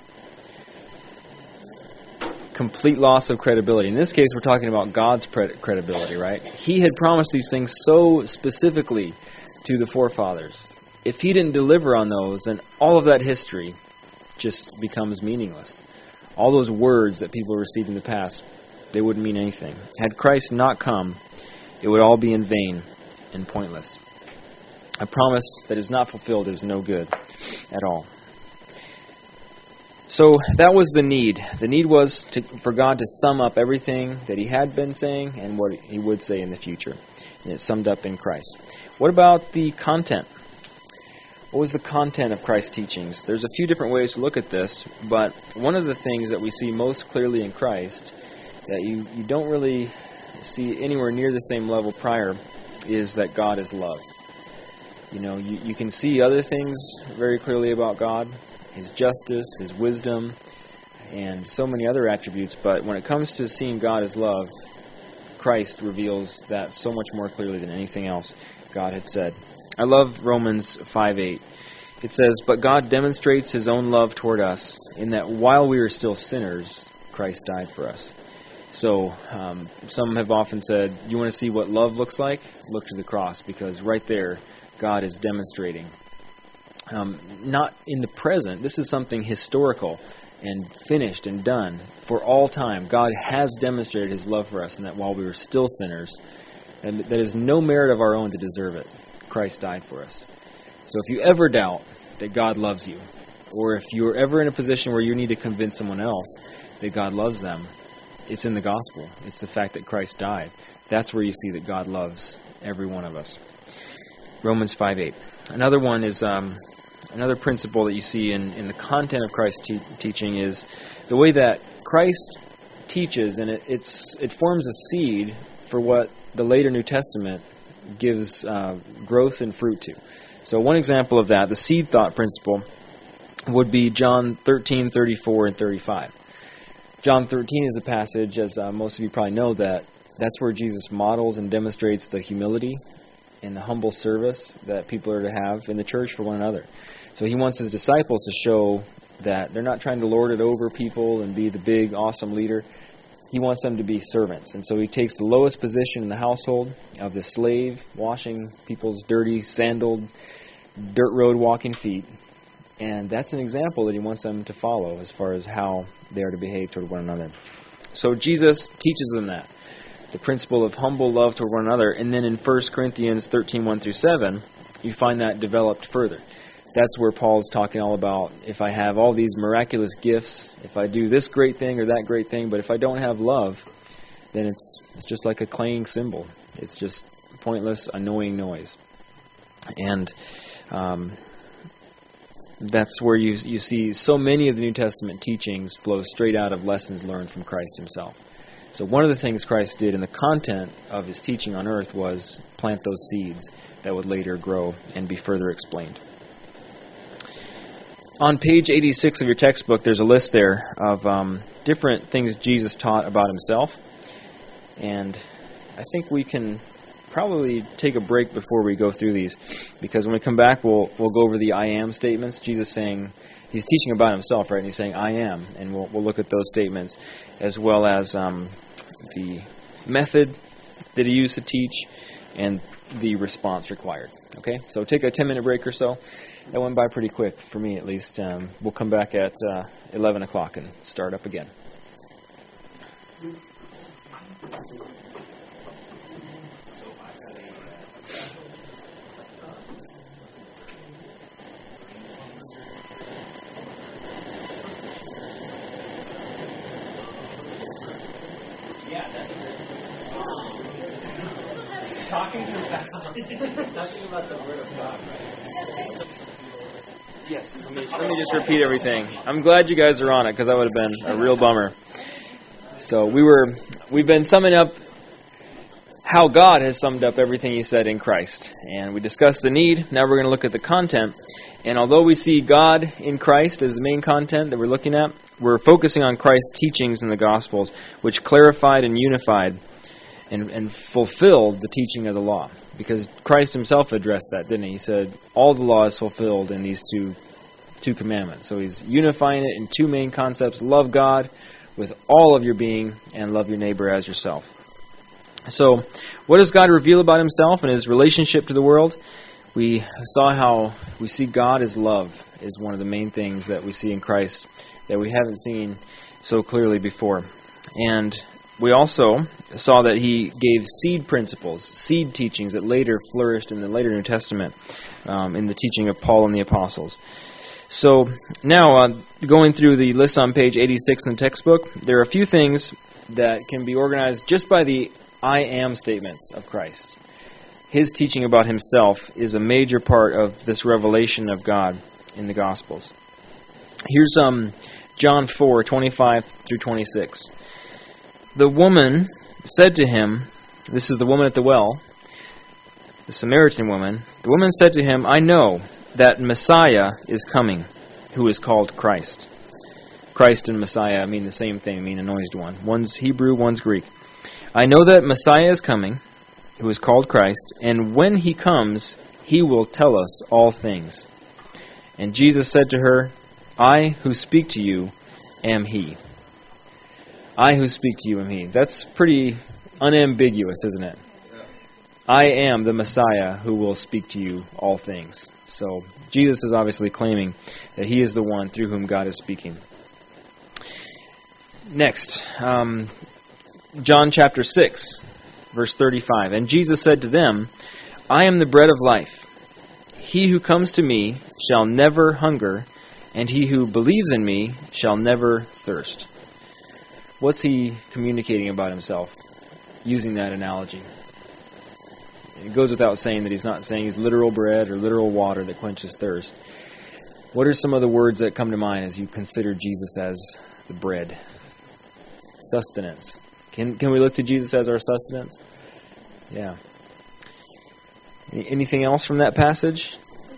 Complete loss of credibility. In this case, we're talking about God's credibility, right? He had promised these things so specifically to the forefathers. If he didn't deliver on those, then all of that history just becomes meaningless. All those words that people received in the past, they wouldn't mean anything. Had Christ not come, it would all be in vain and pointless. A promise that is not fulfilled is no good at all. So that was the need. The need was for God to sum up everything that he had been saying and what he would say in the future. And it's summed up in Christ. What about the content? What was the content of Christ's teachings? There's a few different ways to look at this, but one of the things that we see most clearly in Christ that you don't really see anywhere near the same level prior is that God is love. You know, you can see other things very clearly about God, his justice, his wisdom, and so many other attributes, but when it comes to seeing God as love, Christ reveals that so much more clearly than anything else God had said. I love Romans 5:8. It says, "But God demonstrates his own love toward us, in that while we were still sinners, Christ died for us." So some have often said, you want to see what love looks like? Look to the cross, because right there, God is demonstrating. Not in the present. This is something historical and finished and done for all time. God has demonstrated his love for us, and that while we were still sinners, and that is no merit of our own to deserve it, Christ died for us. So if you ever doubt that God loves you, or if you're ever in a position where you need to convince someone else that God loves them, it's in the gospel. It's the fact that Christ died. That's where you see that God loves every one of us. Romans 5:8. Another one is another principle that you see in the content of Christ's teaching is the way that Christ teaches, and it forms a seed for what the later New Testament gives growth and fruit to. So one example of that, the seed thought principle, would be John 13:34 and 35. John 13 is a passage, as most of you probably know, that's where Jesus models and demonstrates the humility and the humble service that people are to have in the church for one another. So he wants his disciples to show that they're not trying to lord it over people and be the big, awesome leader. He wants them to be servants. And so he takes the lowest position in the household of the slave, washing people's dirty, sandaled, dirt road walking feet. And that's an example that he wants them to follow as far as how they are to behave toward one another. So Jesus teaches them that, the principle of humble love toward one another. And then in 1 Corinthians 13:1-7, you find that developed further. That's where Paul's talking all about, if I have all these miraculous gifts, if I do this great thing or that great thing, but if I don't have love, then it's just like a clanging cymbal. It's just pointless, annoying noise. And that's where you see so many of the New Testament teachings flow straight out of lessons learned from Christ himself. So one of the things Christ did in the content of his teaching on earth was plant those seeds that would later grow and be further explained. On page 86 of your textbook, there's a list there of different things Jesus taught about himself. And I think we can probably take a break before we go through these, because when we come back, we'll go over the I am statements. Jesus saying, he's teaching about himself, right? And he's saying, I am. And we'll look at those statements, as well as the method that he used to teach and the response required. Okay? So take a 10-minute break or so. That went by pretty quick, for me at least. We'll come back at 11 o'clock and start up again. Talking about the Word of God, right? Yes. Let me just repeat everything. I'm glad you guys are on it, because that would have been a real bummer. So we've been summing up how God has summed up everything he said in Christ. And we discussed the need. Now we're going to look at the content. And although we see God in Christ as the main content that we're looking at, we're focusing on Christ's teachings in the Gospels, which clarified and unified and fulfilled the teaching of the law. Because Christ himself addressed that, didn't he? He said, all the law is fulfilled in these two commandments. So he's unifying it in two main concepts: love God with all of your being and love your neighbor as yourself. So what does God reveal about himself and his relationship to the world? We saw how we see God as love is one of the main things that we see in Christ that we haven't seen so clearly before. And we also saw that he gave seed principles, seed teachings that later flourished in the later New Testament, in the teaching of Paul and the apostles. So now, going through the list on page 86 in the textbook, there are a few things that can be organized just by the I am statements of Christ. His teaching about himself is a major part of this revelation of God in the Gospels. Here's John 4:25 through 26. The woman said to him, this is the woman at the well, the Samaritan woman, the woman said to him, I know that Messiah is coming, who is called Christ. Christ and Messiah mean the same thing, mean anointed one. One's Hebrew, one's Greek. I know that Messiah is coming, who is called Christ, and when he comes, he will tell us all things. And Jesus said to her, I who speak to you am he. I who speak to you am he. That's pretty unambiguous, isn't it? Yeah. I am the Messiah who will speak to you all things. So Jesus is obviously claiming that he is the one through whom God is speaking. Next, John chapter 6, verse 35. And Jesus said to them, I am the bread of life. He who comes to me shall never hunger, and he who believes in me shall never thirst. What's he communicating about himself using that analogy? It goes without saying that he's not saying he's literal bread or literal water that quenches thirst. What are some of the words that come to mind as you consider Jesus as the bread? Sustenance. Can we look to Jesus as our sustenance? Yeah. Anything else from that passage?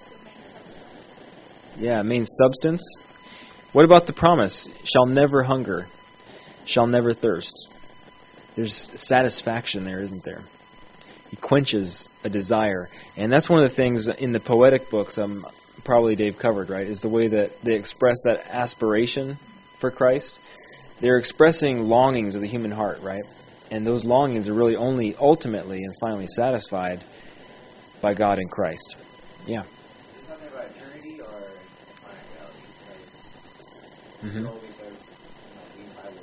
Yeah, main substance. What about the promise? Shall never hunger, shall never thirst. There's satisfaction there, isn't there? He quenches a desire. And that's one of the things in the poetic books, probably Dave covered, right, is the way that they express that aspiration for Christ. They're expressing longings of the human heart, right? And those longings are really only ultimately and finally satisfied by God in Christ. Yeah. Is this something about eternity or finite reality? Because Mm-hmm. always are, reading Bible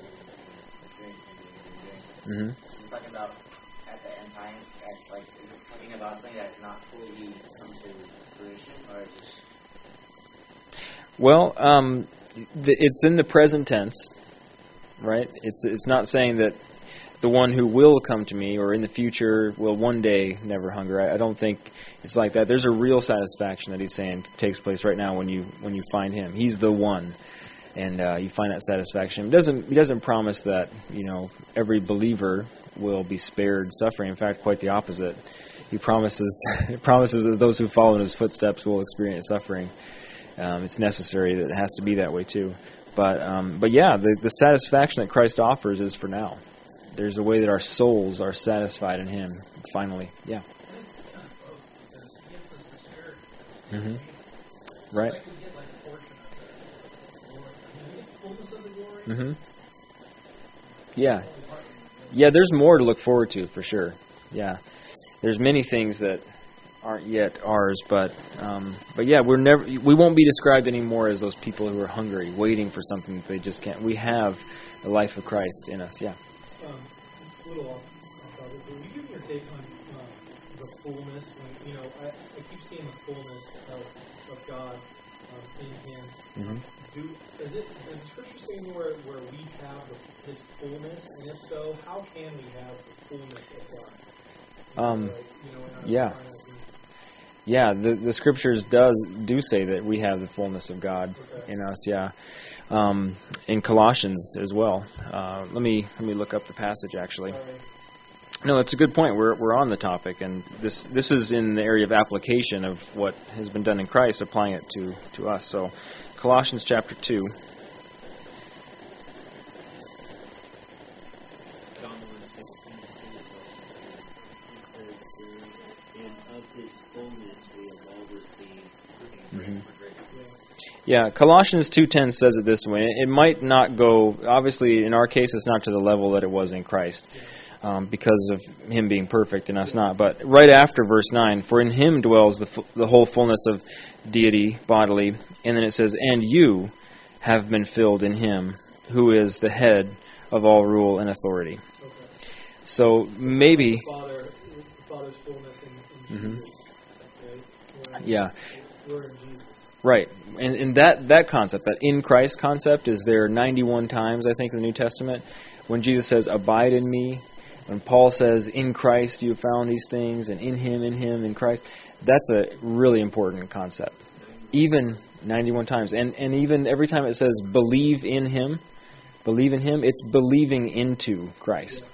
and doing. Mm-hmm. Is talking about at the end time, is this talking about something that's not fully come to fruition, or is this... Well, it's in the present tense, right? It's not saying that the one who will come to me or in the future will one day never hunger. I don't think it's like that. There's a real satisfaction that he's saying takes place right now when you find him. He's the one, and you find that satisfaction. He doesn't promise that every believer will be spared suffering. In fact, quite the opposite. He promises that those who follow in his footsteps will experience suffering. It's necessary that it has to be that way too. But yeah, the satisfaction that Christ offers is for now. There's a way that our souls are satisfied in him, finally. Yeah. And it's kind of both, because he gives us the Spirit. Mm-hmm. Right. It's like we get like a portion of the glory. I mean, we get the fullness of the glory. Mm-hmm. It's Yeah. only part of it. Yeah, there's more to look forward to, for sure. Yeah. There's many things that aren't yet ours, but yeah, we won't be described anymore as those people who are hungry, waiting for something that they just can't. We have the life of Christ in us. Yeah. A little off topic, but will you give me your take on the fullness? When I keep seeing the fullness of God in Him. Mm-hmm. Does the Scripture say anywhere where we have His fullness? And if so, how can we have the fullness of God? Yeah. Yeah, the Scriptures do say that we have the fullness of God in us. Yeah. In Colossians as well. Let me look up the passage actually. No, it's a good point. We're on the topic, and this is in the area of application of what has been done in Christ, applying it to us. So, Colossians chapter 2. John 1:16 it says, "And of His fullness we have all received grace for grace." Yeah, Colossians 2:10 says it this way. It might not go, obviously in our case it's not to the level that it was in Christ, because of Him being perfect and us not. But right after verse 9, "For in Him dwells the whole fullness of deity bodily." And then it says, "And you have been filled in Him, who is the head of all rule and authority." Okay. So maybe... The Father's fullness in Jesus. Okay? Yeah. We're in Jesus. Right. And that concept, that in Christ concept, is there 91 times, I think, in the New Testament. When Jesus says, "Abide in me," when Paul says, "In Christ you have found these things," and in Him, in Christ, that's a really important concept. Even 91 times. And even every time it says, "Believe in Him," it's believing into Christ.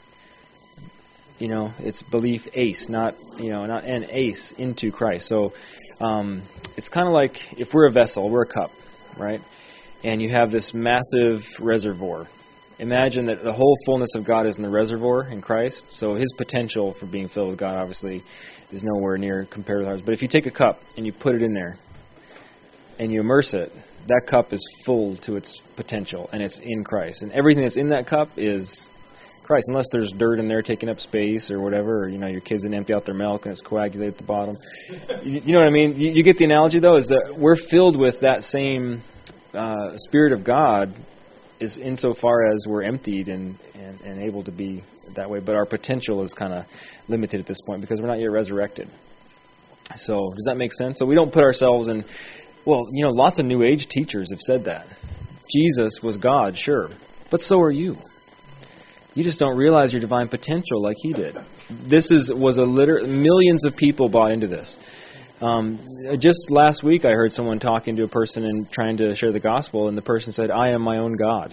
It's belief ace, not an ace, into Christ. So it's kind of like if we're a vessel, we're a cup, right? And you have this massive reservoir. Imagine that the whole fullness of God is in the reservoir in Christ. So His potential for being filled with God obviously is nowhere near compared with ours. But if you take a cup and you put it in there and you immerse it, that cup is full to its potential, and it's in Christ. And everything that's in that cup is Christ, unless there's dirt in there taking up space or whatever, or your kids didn't empty out their milk and it's coagulated at the bottom. You know what I mean? You get the analogy, though, is that we're filled with that same Spirit of God, is insofar as we're emptied and able to be that way. But our potential is kind of limited at this point because we're not yet resurrected. So does that make sense? So we don't put ourselves in... Well, lots of New Age teachers have said that. Jesus was God, sure. But so are you. You just don't realize your divine potential like He did. Millions of people bought into this. Just last week I heard someone talking to a person and trying to share the gospel, and the person said, "I am my own God."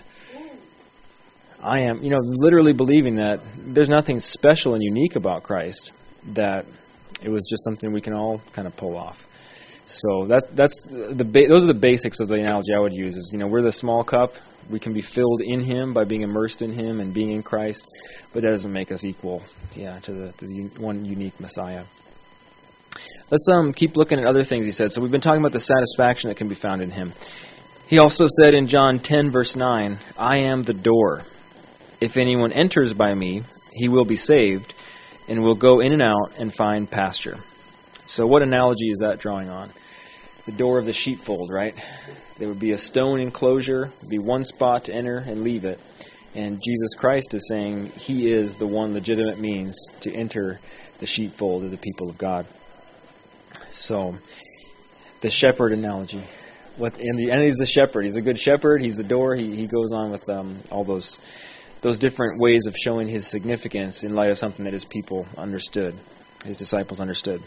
I am, literally believing that there's nothing special and unique about Christ, that it was just something we can all kind of pull off. So those are the basics of the analogy I would use. Is we're the small cup. We can be filled in Him by being immersed in Him and being in Christ, but that doesn't make us equal, to the one unique Messiah. Let's keep looking at other things He said. So we've been talking about the satisfaction that can be found in Him. He also said in John 10 verse 9, "I am the door. If anyone enters by me, he will be saved, and will go in and out and find pasture." So what analogy is that drawing on? The door of the sheepfold, right? There would be a stone enclosure, be one spot to enter and leave it. And Jesus Christ is saying He is the one legitimate means to enter the sheepfold of the people of God. So, the shepherd analogy. And He's the shepherd. He's a good shepherd. He's the door. He goes on with all those those different ways of showing his significance in light of something that his people understood, his disciples understood.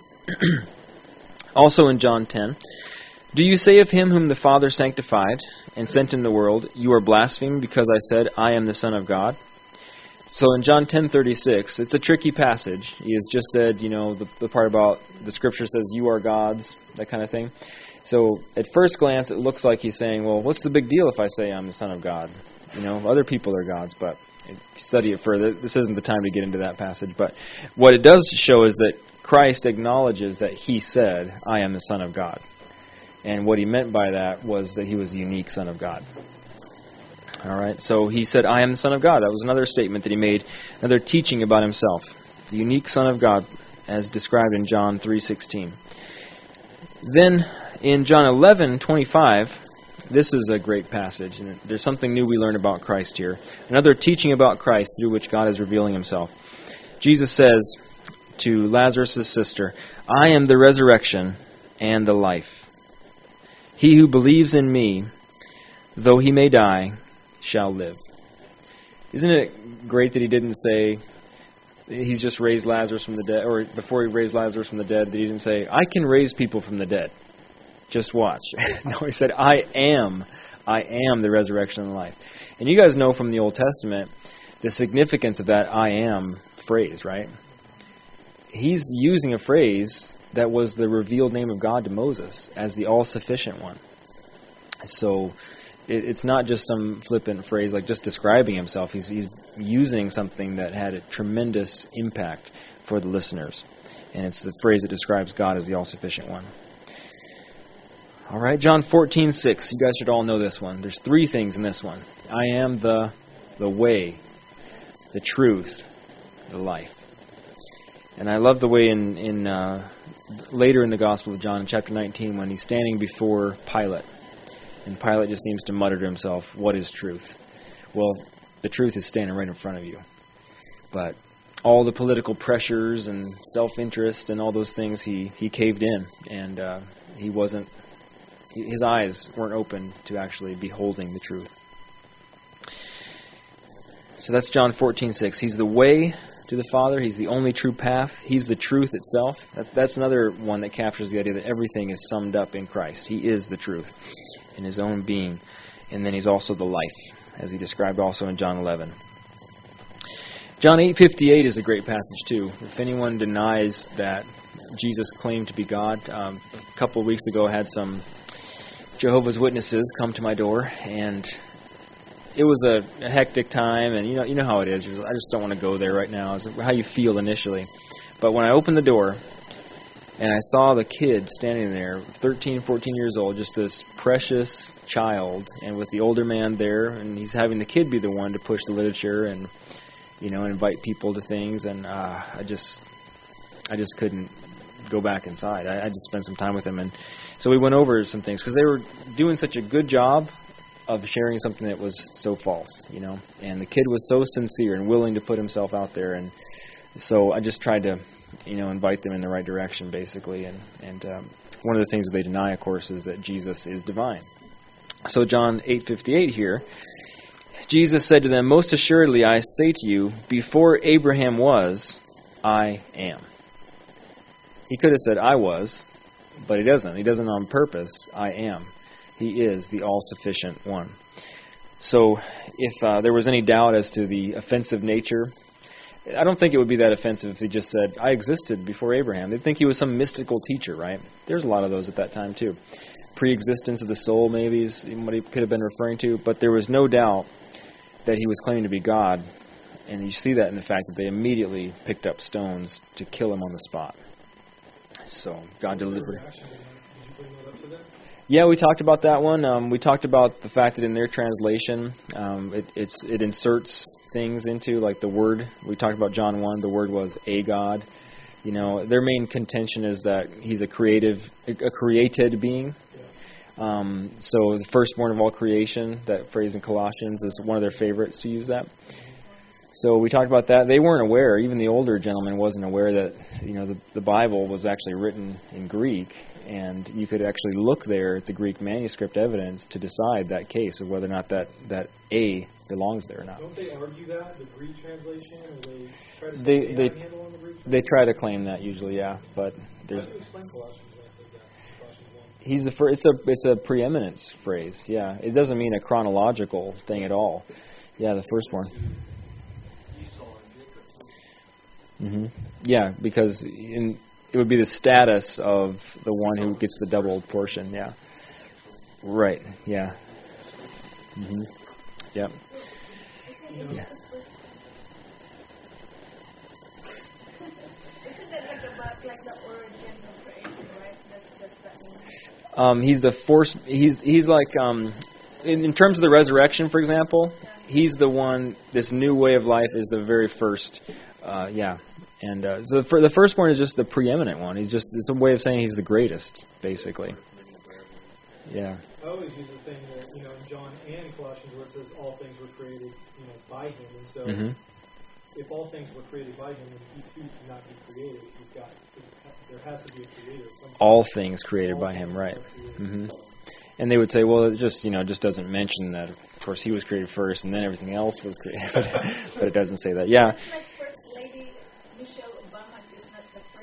Also in John 10, do you say of him whom the Father sanctified and sent in the world, you are blaspheming because I said, I am the Son of God? So in John 10:36, it's a tricky passage. He has just said, the part about the Scripture says you are gods, that kind of thing. So at first glance, it looks like he's saying, well, what's the big deal if I say I'm the Son of God? Other people are gods, but if you study it further, this isn't the time to get into that passage. But what it does show is that Christ acknowledges that he said, I am the Son of God. And what he meant by that was that he was the unique Son of God. All right, so he said, I am the Son of God. That was another statement that he made, another teaching about himself. The unique Son of God, as described in John 3:16. Then in John 11:25, this is a great passage, and there's something new we learn about Christ here. Another teaching about Christ through which God is revealing himself. Jesus says to Lazarus' sister, I am the resurrection and the life. He who believes in me, though he may die, shall live. Isn't it great that he didn't say he's just raised Lazarus from the dead, or before he raised Lazarus from the dead, that he didn't say, I can raise people from the dead. Just watch. No, he said, I am the resurrection and the life. And you guys know from the Old Testament the significance of that I am phrase, right? He's using a phrase that was the revealed name of God to Moses as the all-sufficient one. So it's not just some flippant phrase like just describing himself. He's using something that had a tremendous impact for the listeners. And it's the phrase that describes God as the all-sufficient one. All right, John 14:6. You guys should all know this one. There's three things in this one. I am the way, the truth, the life. And I love the way in later in the Gospel of John, in chapter 19, when he's standing before Pilate. And Pilate just seems to mutter to himself, what is truth? Well, the truth is standing right in front of you. But all the political pressures and self-interest and all those things, he caved in. And his eyes weren't open to actually beholding the truth. So that's John 14:6. He's the way to the Father. He's the only true path. He's the truth itself. That's another one that captures the idea that everything is summed up in Christ. He is the truth in his own being. And then he's also the life, as he described also in John 11. John 8:58 is a great passage too. If anyone denies that Jesus claimed to be God, a couple of weeks ago I had some Jehovah's Witnesses come to my door, and it was a hectic time, and you know how it is. I just don't want to go there right now. It's how you feel initially. But when I opened the door, and I saw the kid standing there, 13, 14 years old, just this precious child, and with the older man there, and he's having the kid be the one to push the literature and invite people to things, and I just couldn't go back inside. I had to spend some time with him, and so we went over some things because they were doing such a good job of sharing something that was so false, and the kid was so sincere and willing to put himself out there, and so I just tried to, invite them in the right direction, basically, and one of the things that they deny, of course, is that Jesus is divine. So John 8:58 here, Jesus said to them, most assuredly I say to you, before Abraham was, I am. He could have said I was, but he doesn't. He doesn't on purpose. I am. He is the all-sufficient one. So if there was any doubt as to the offensive nature, I don't think it would be that offensive if he just said, I existed before Abraham. They'd think he was some mystical teacher, right? There's a lot of those at that time, too. Pre-existence of the soul, maybe, is what he could have been referring to. But there was no doubt that he was claiming to be God. And you see that in the fact that they immediately picked up stones to kill him on the spot. So God delivered. Yeah, we talked about that one. We talked about the fact that in their translation, it inserts things into, like the word. We talked about John 1. The word was a God. Their main contention is that he's a created being. So the firstborn of all creation, that phrase in Colossians, is one of their favorites to use that. So we talked about that. They weren't aware, even the older gentleman wasn't aware that the Bible was actually written in Greek, and you could actually look there at the Greek manuscript evidence to decide that case of whether or not that A belongs there or not. Don't they argue that, the Greek translation, or they try to They- say they- have a handle on the Greek translation? They try to claim that usually, yeah, but How there's do you explain Colossians when it says that? Colossians 1. he's the first. It's a preeminence phrase. Yeah, it doesn't mean a chronological thing at all. Yeah, the first one. Esau and Jacob. Yeah, because it would be the status of the one who gets the double portion. Yeah. Right. Yeah. Yep. Isn't that like about like the origin of creation, right? Does that mean? He's the force. He's like in terms of the resurrection, for example. He's the one. This new way of life is the very first. Yeah. And so for the firstborn is just the preeminent one. It's a way of saying he's the greatest, basically. Yeah. I always use the thing that, in John and Colossians where it says all things were created, by him. And so if all things were created by him, then he too cannot be created. There has to be a creator. All things created by him, right. And they would say, well, it just doesn't mention that, of course, he was created first and then everything else was created. But it doesn't say that. Yeah. It's like First Lady Michelle Obama, just not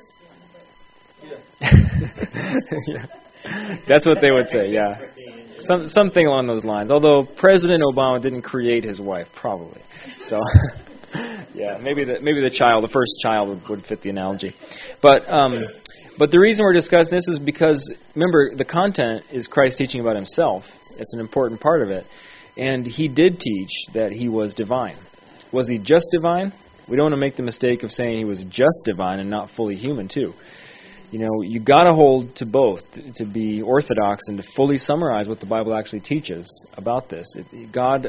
the first one, but Yeah. That's what they would say, yeah. Something along those lines. Although President Obama didn't create his wife, probably. So, yeah, maybe the first child would fit the analogy. But the reason we're discussing this is because, remember, the content is Christ teaching about himself. It's an important part of it. And he did teach that he was divine. Was he just divine? We don't want to make the mistake of saying he was just divine and not fully human, too. You got to hold to both to be orthodox and to fully summarize what the Bible actually teaches about this. God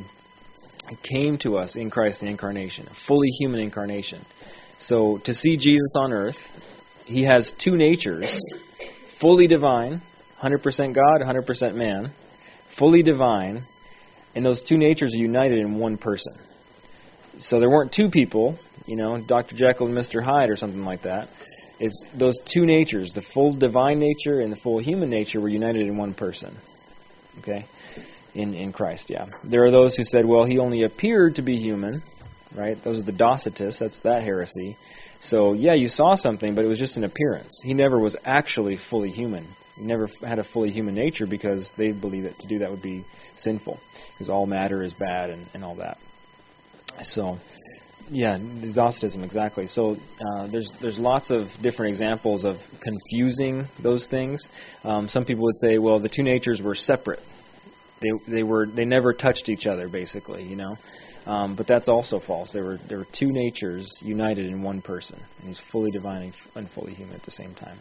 came to us in Christ the incarnation, a fully human incarnation. So to see Jesus on earth, he has two natures, fully divine, 100% God, 100% man, fully divine, and those two natures are united in one person. So there weren't two people, Dr. Jekyll and Mr. Hyde or something like that. It's those two natures, the full divine nature and the full human nature, were united in one person. Okay? In Christ, yeah. There are those who said, well, he only appeared to be human, right? Those are the Docetists. That's that heresy. So, yeah, you saw something, but it was just an appearance. He never was actually fully human. He never had a fully human nature because they believe that to do that would be sinful, because all matter is bad and all that. So, yeah, Docetism, exactly. So there's lots of different examples of confusing those things. Some people would say, well, the two natures were separate. They never touched each other, basically, But that's also false. There were two natures united in one person, and he's fully divine and fully human at the same time.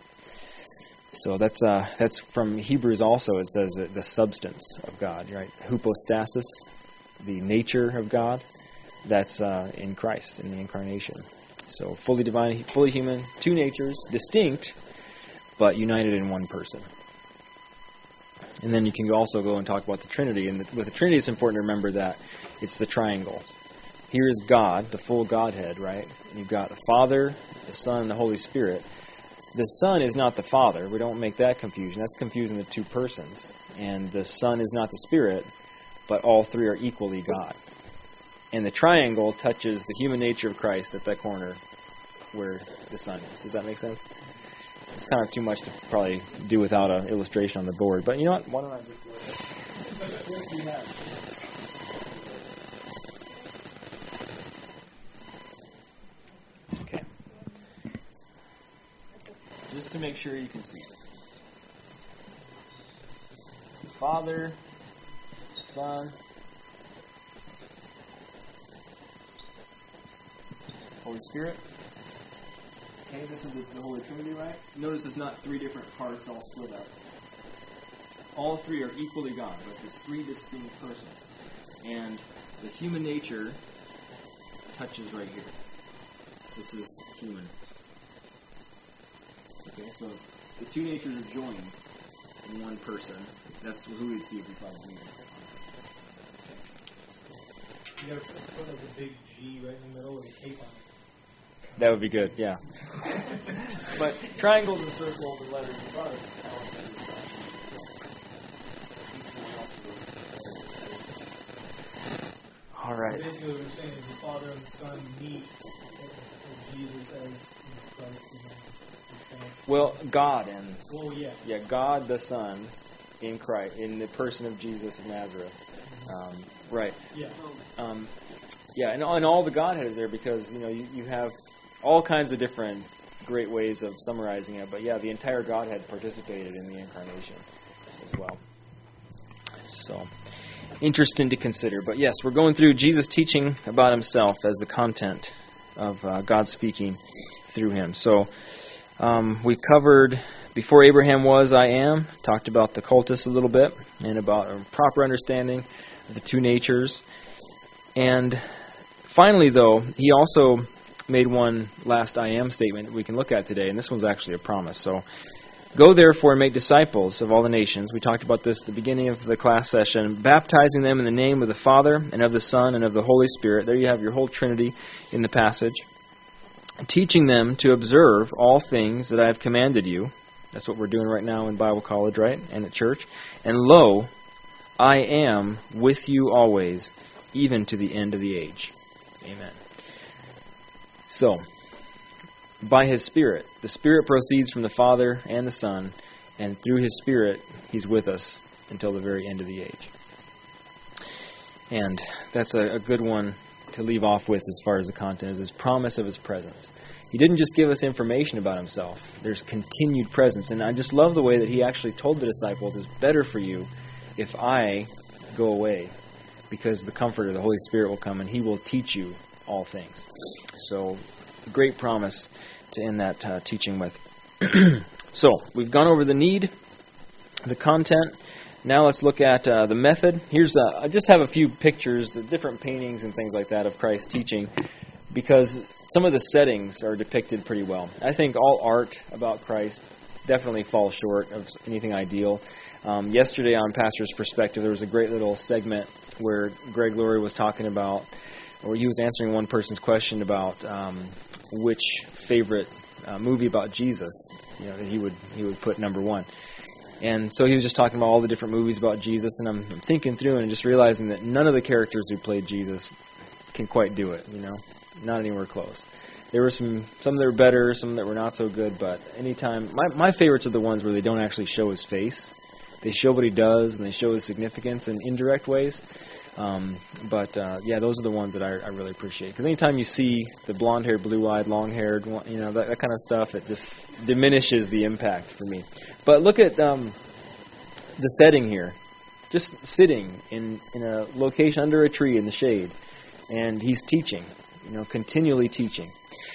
So that's from Hebrews also. It says that the substance of God, right? Hypostasis, the nature of God. That's in Christ, in the incarnation. So fully divine, fully human, two natures, distinct, but united in one person. And then you can also go and talk about the Trinity. And with the Trinity, it's important to remember that it's the triangle. Here is God, the full Godhead, right? And you've got the Father, the Son, and the Holy Spirit. The Son is not the Father. We don't make that confusion. That's confusing the two persons. And the Son is not the Spirit, but all three are equally God. And the triangle touches the human nature of Christ at that corner where the Son is. Does that make sense? It's kind of too much to probably do without an illustration on the board. But you know what? Why don't I just do it? What do you have? Okay. Just to make sure you can see it. Father, Son, Holy Spirit. Okay, this is the Holy Trinity, right? Notice it's not three different parts all split up. All three are equally God, but there's three distinct persons. And the human nature touches right here. This is human. Okay, so the two natures are joined in one person. That's who we'd see if we saw Jesus. You got to put a big G right in the middle with a cape on it. That would be good, yeah. But triangles and circles and letters and bars. All right. Basically, what we're saying is the Father and the Son meet Jesus as Christ. Well, God and Well, yeah. God the Son in Christ, in the person of Jesus of Nazareth. Right. Yeah. And all the Godhead is there because you have all kinds of different great ways of summarizing it, but the entire Godhead participated in the incarnation as well. So, interesting to consider. But yes, we're going through Jesus teaching about himself as the content of God speaking through him. So, we covered before Abraham was, I am, talked about the cultus a little bit, and about a proper understanding of the two natures. And finally, though, he also made one last I am statement that we can look at today, and this one's actually a promise. So, go therefore and make disciples of all the nations. We talked about this at the beginning of the class session, baptizing them in the name of the Father and of the Son and of the Holy Spirit. There you have your whole Trinity in the passage. Teaching them to observe all things that I have commanded you. That's what we're doing right now in Bible college, right? And at church. And lo, I am with you always, even to the end of the age. Amen. So, by his Spirit, the Spirit proceeds from the Father and the Son, and through his Spirit, he's with us until the very end of the age. And that's a good one to leave off with as far as the content is his promise of his presence. He didn't just give us information about himself. There's continued presence. And I just love the way that he actually told the disciples, it's better for you if I go away, because the Comforter, the Holy Spirit, will come and he will teach you all things. So, great promise to end that teaching with. So, we've gone over the need, the content. Now let's look at the method. I just have a few pictures, different paintings and things like that of Christ's teaching, because some of the settings are depicted pretty well. I think all art about Christ definitely falls short of anything ideal. Yesterday on Pastor's Perspective, there was a great little segment where Greg Laurie was talking about, or he was answering one person's question about which favorite movie about Jesus that he would put number one. And so he was just talking about all the different movies about Jesus, and I'm thinking through and just realizing that none of the characters who played Jesus can quite do it, not anywhere close. There were some that were better, some that were not so good, but anytime, my favorites are the ones where they don't actually show his face. They show what he does, and they show his significance in indirect ways. But those are the ones that I really appreciate. Because anytime you see the blonde-haired, blue-eyed, long-haired, that kind of stuff, it just diminishes the impact for me. But look at the setting here. Just sitting in a location under a tree in the shade. And he's teaching, continually teaching.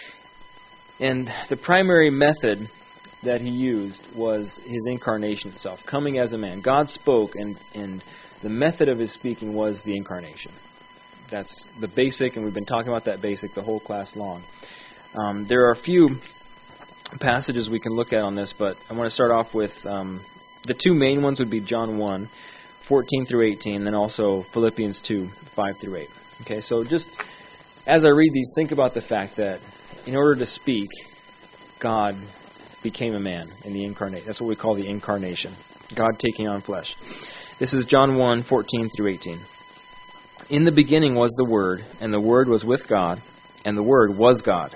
And the primary method that he used was his incarnation itself, coming as a man. God spoke, and the method of his speaking was the incarnation. That's the basic, and we've been talking about that basic the whole class long. There are a few passages we can look at on this, but I want to start off with the two main ones would be John 1, 14 through 18, and also Philippians 2, 5 through 8. Okay, so just as I read these, think about the fact that in order to speak, God became a man in the incarnate. That's what we call the incarnation. God taking on flesh. This is John 1, 14 through 18. In the beginning was the Word, and the Word was with God, and the Word was God.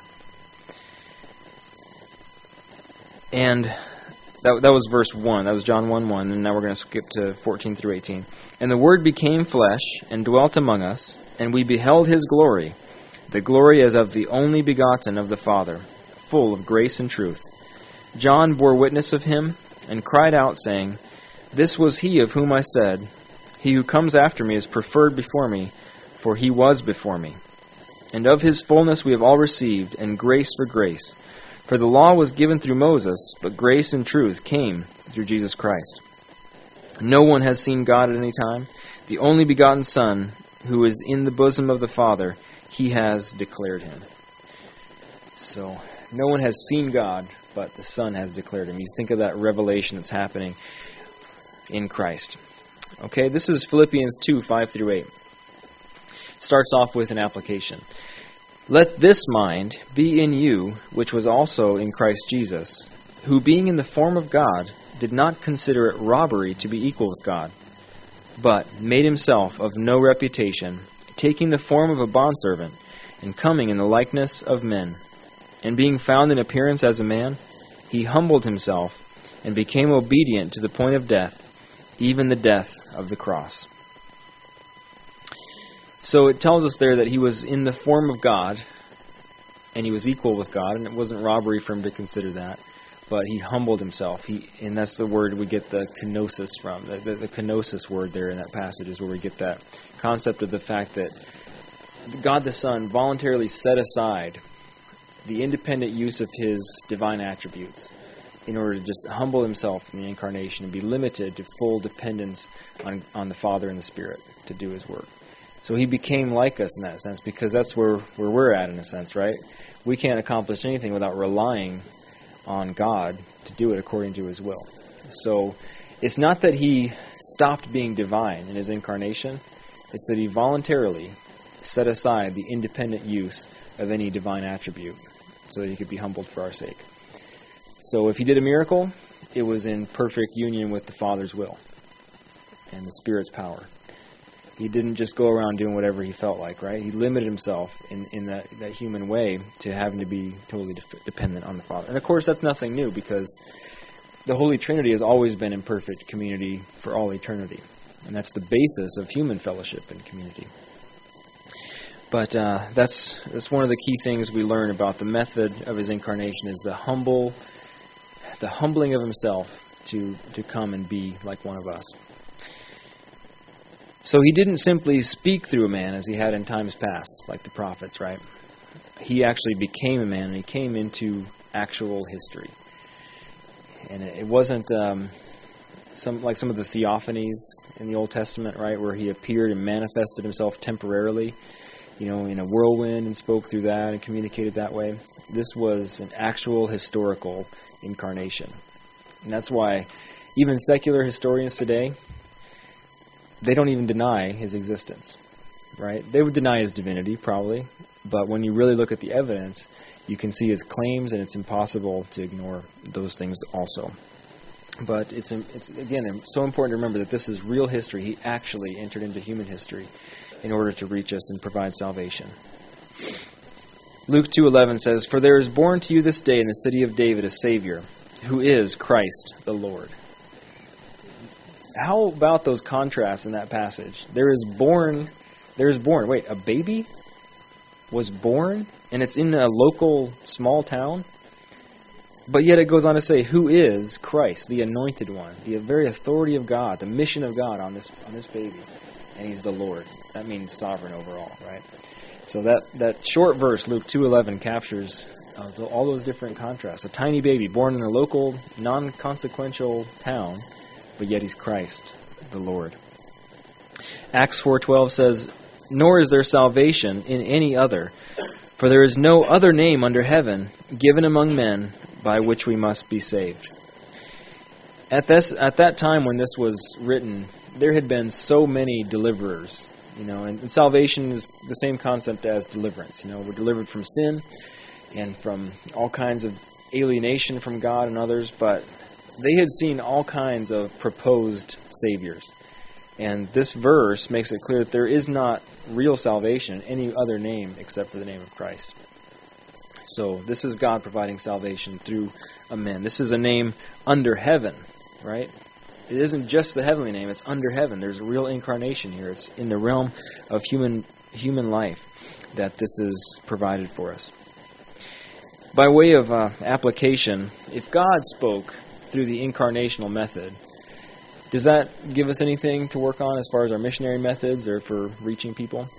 And that was verse 1. That was John 1, 1. And now we're going to skip to 14 through 18. And the Word became flesh and dwelt among us, and we beheld his glory, the glory as of the only begotten of the Father, full of grace and truth. John bore witness of him, and cried out, saying, This was he of whom I said, He who comes after me is preferred before me, for he was before me. And of his fullness we have all received, and grace for grace. For the law was given through Moses, but grace and truth came through Jesus Christ. No one has seen God at any time. The only begotten Son, who is in the bosom of the Father, he has declared him. So, no one has seen God, but the Son has declared him. You think of that revelation that's happening in Christ. Okay, this is Philippians 2, 5 through 8. Starts off with an application. Let this mind be in you, which was also in Christ Jesus, who being in the form of God, did not consider it robbery to be equal with God, but made himself of no reputation, taking the form of a bondservant, and coming in the likeness of men. And being found in appearance as a man, he humbled himself, and became obedient to the point of death, even the death of the cross. So it tells us there that he was in the form of God, and he was equal with God, and it wasn't robbery for him to consider that. But he humbled himself. And that's the word we get the kenosis from. The kenosis word there in that passage is where we get that concept of the fact that God the Son voluntarily set aside the independent use of his divine attributes in order to just humble himself in the incarnation and be limited to full dependence on the Father and the Spirit to do his work. So he became like us in that sense, because that's where we're at in a sense, right? We can't accomplish anything without relying on God to do it according to his will. So it's not that he stopped being divine in his incarnation. It's that he voluntarily set aside the independent use of any divine attribute so that he could be humbled for our sake. So if he did a miracle, it was in perfect union with the Father's will and the Spirit's power. He didn't just go around doing whatever he felt like, right? He limited himself in that human way to having to be totally dependent on the Father. And of course, that's nothing new, because the Holy Trinity has always been in perfect community for all eternity. And that's the basis of human fellowship and community. But that's one of the key things we learn about the method of his incarnation, is the humbling of himself to come and be like one of us. So he didn't simply speak through a man as he had in times past, like the prophets, right? He actually became a man, and he came into actual history. And it wasn't some of the theophanies in the Old Testament, right, where he appeared and manifested himself temporarily, in a whirlwind, and spoke through that and communicated that way. This was an actual historical incarnation. And that's why even secular historians today, they don't even deny his existence, right? They would deny his divinity, probably, but when you really look at the evidence, you can see his claims, and it's impossible to ignore those things also. But it's again, so important to remember that this is real history. He actually entered into human history in order to reach us and provide salvation. Luke 2:11 says, "For there is born to you this day in the city of David a Savior, who is Christ the Lord." How about those contrasts in that passage? There is born. Wait, a baby was born, and it's in a local small town? But yet it goes on to say, who is Christ, the anointed one, the very authority of God, the mission of God on this baby. And he's the Lord. That means sovereign over all, right? So that short verse, Luke 2:11, captures all those different contrasts. A tiny baby born in a local, non-consequential town, but yet he's Christ, the Lord. Acts 4:12 says, "Nor is there salvation in any other, for there is no other name under heaven given among men by which we must be saved." At that time when this was written, there had been so many deliverers, and salvation is the same concept as deliverance. We're delivered from sin and from all kinds of alienation from God and others, but they had seen all kinds of proposed saviors. And this verse makes it clear that there is not real salvation in any other name except for the name of Christ. So this is God providing salvation through a man. This is a name under heaven, right? It isn't just the heavenly name, it's under heaven. There's a real incarnation here. It's in the realm of human life that this is provided for us. By way of application, if God spoke through the incarnational method, does that give us anything to work on as far as our missionary methods or for reaching people?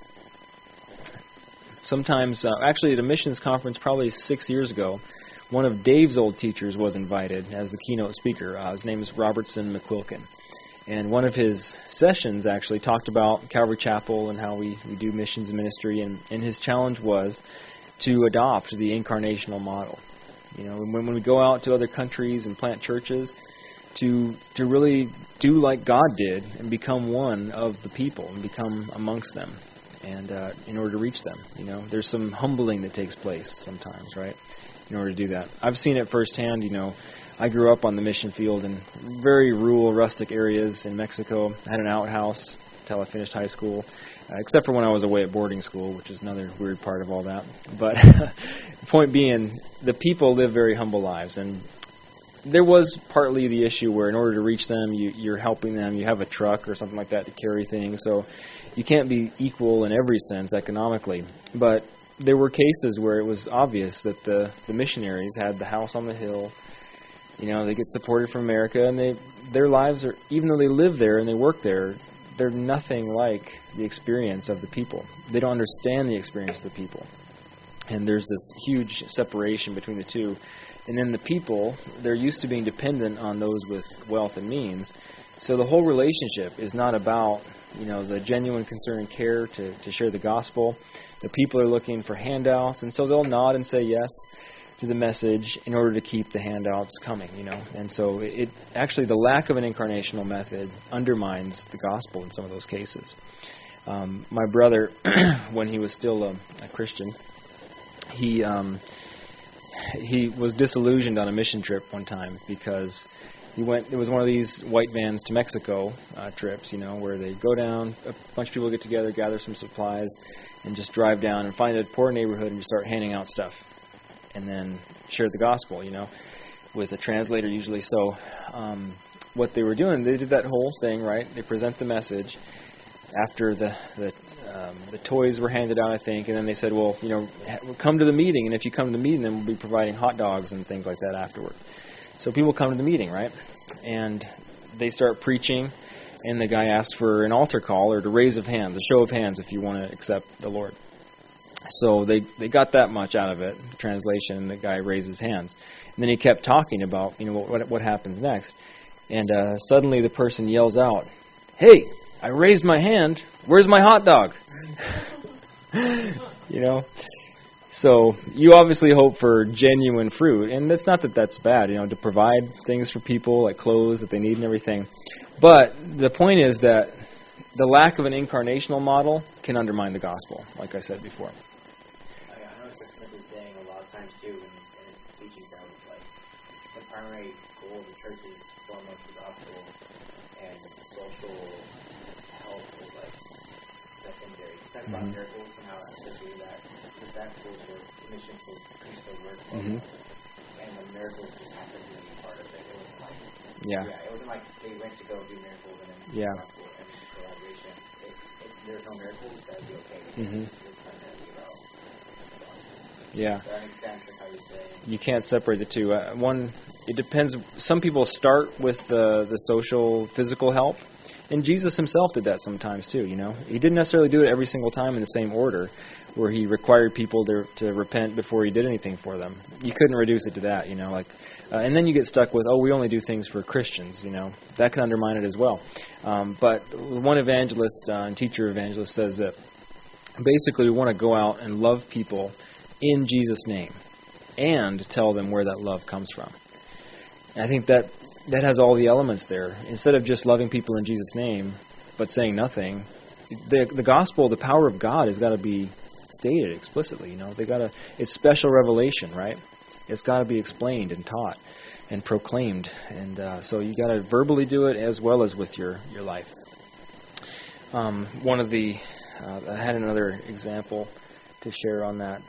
Sometimes, actually at a missions conference probably 6 years ago, one of Dave's old teachers was invited as the keynote speaker. His name is Robertson McQuilkin. And one of his sessions actually talked about Calvary Chapel and how we do missions and ministry, and his challenge was to adopt the incarnational model. When we go out to other countries and plant churches, to really do like God did and become one of the people and become amongst them, and in order to reach them. There's some humbling that takes place sometimes, right, in order to do that. I've seen it firsthand. I grew up on the mission field in very rural, rustic areas in Mexico. I had an outhouse until I finished high school, except for when I was away at boarding school, which is another weird part of all that. But the point being, the people live very humble lives, and there was partly the issue where in order to reach them, you're helping them. You have a truck or something like that to carry things, so you can't be equal in every sense economically. But there were cases where it was obvious that the missionaries had the house on the hill. They get supported from America, and their lives are, even though they live there and they work there, they're nothing like the experience of the people. They don't understand the experience of the people. And there's this huge separation between the two. And then the people, they're used to being dependent on those with wealth and means. So the whole relationship is not about, the genuine concern and care to share the gospel. The people are looking for handouts, and so they'll nod and say yes to the message in order to keep the handouts coming, And so it actually, the lack of an incarnational method undermines the gospel in some of those cases. My brother, when he was still a Christian, he was disillusioned on a mission trip one time because it was one of these white vans to Mexico trips, where they go down, a bunch of people get together, gather some supplies, and just drive down and find a poor neighborhood and just start handing out stuff. And then share the gospel, with a translator usually. So what they were doing, they did that whole thing, right? They present the message after the toys were handed out, I think, and then they said, well, come to the meeting, and if you come to the meeting, then we'll be providing hot dogs and things like that afterward. So people come to the meeting, right? And they start preaching, and the guy asks for an altar call or to raise of hands, a show of hands if you want to accept the Lord. So they got that much out of it, the translation, and the guy raised his hands. And then he kept talking about, what happens next. And suddenly the person yells out, "Hey, I raised my hand. Where's my hot dog?" So you obviously hope for genuine fruit. And it's not that that's bad, to provide things for people, like clothes that they need and everything. But the point is that the lack of an incarnational model can undermine the gospel, like I said before. I know what Chris is saying a lot of times too in his teachings that like the primary goal of the church is foremost the gospel, and social help is like secondary. He's talking about miracles and how associated that because that goes with mission to preach the word, and the miracles just happen to be part of it. It wasn't like it wasn't like they went to go do miracles and then the gospel and collaboration. If there's no miracles, that'd be okay. It's primarily about the gospel. Yeah. That makes sense in how you're saying. You can't separate the two. It depends. Some people start with the social, physical help, and Jesus himself did that sometimes too. He didn't necessarily do it every single time in the same order, where he required people to repent before he did anything for them. You couldn't reduce it to that. And then you get stuck with, we only do things for Christians. That can undermine it as well. But one evangelist and teacher evangelist says that basically we want to go out and love people in Jesus' name and tell them where that love comes from. And I think that has all the elements there. Instead of just loving people in Jesus' name but saying nothing, the gospel, the power of God has got to be stated explicitly. It's special revelation, right? It's got to be explained and taught and proclaimed. And so you got to verbally do it as well as with your life. I had another example to share on that.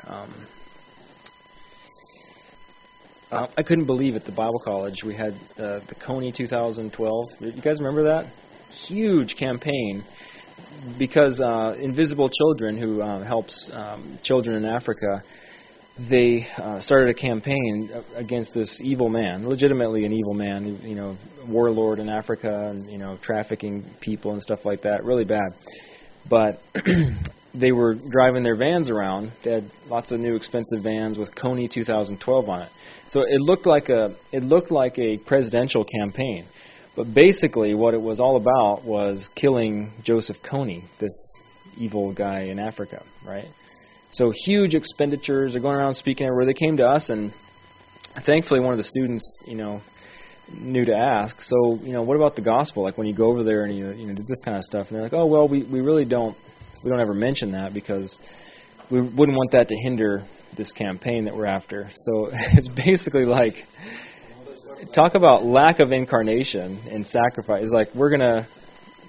I couldn't believe at the Bible College we had the Coney 2012. You guys remember that? Huge campaign because Invisible Children, who helps children in Africa, they started a campaign against this evil man, legitimately an evil man, warlord in Africa, and trafficking people and stuff like that, really bad. But they were driving their vans around. They had lots of new expensive vans with Coney 2012 on it. So it looked like a presidential campaign. But basically what it was all about was killing Joseph Kony, this evil guy in Africa, right? So huge expenditures. They're going around speaking everywhere. They came to us, and thankfully one of the students, knew to ask. So, what about the gospel? Like when you go over there and you do this kind of stuff, and they're like, oh, well, we really don't ever mention that because we wouldn't want that to hinder this campaign that we're after. So it's basically like, talk about lack of incarnation and sacrifice. It's like we're gonna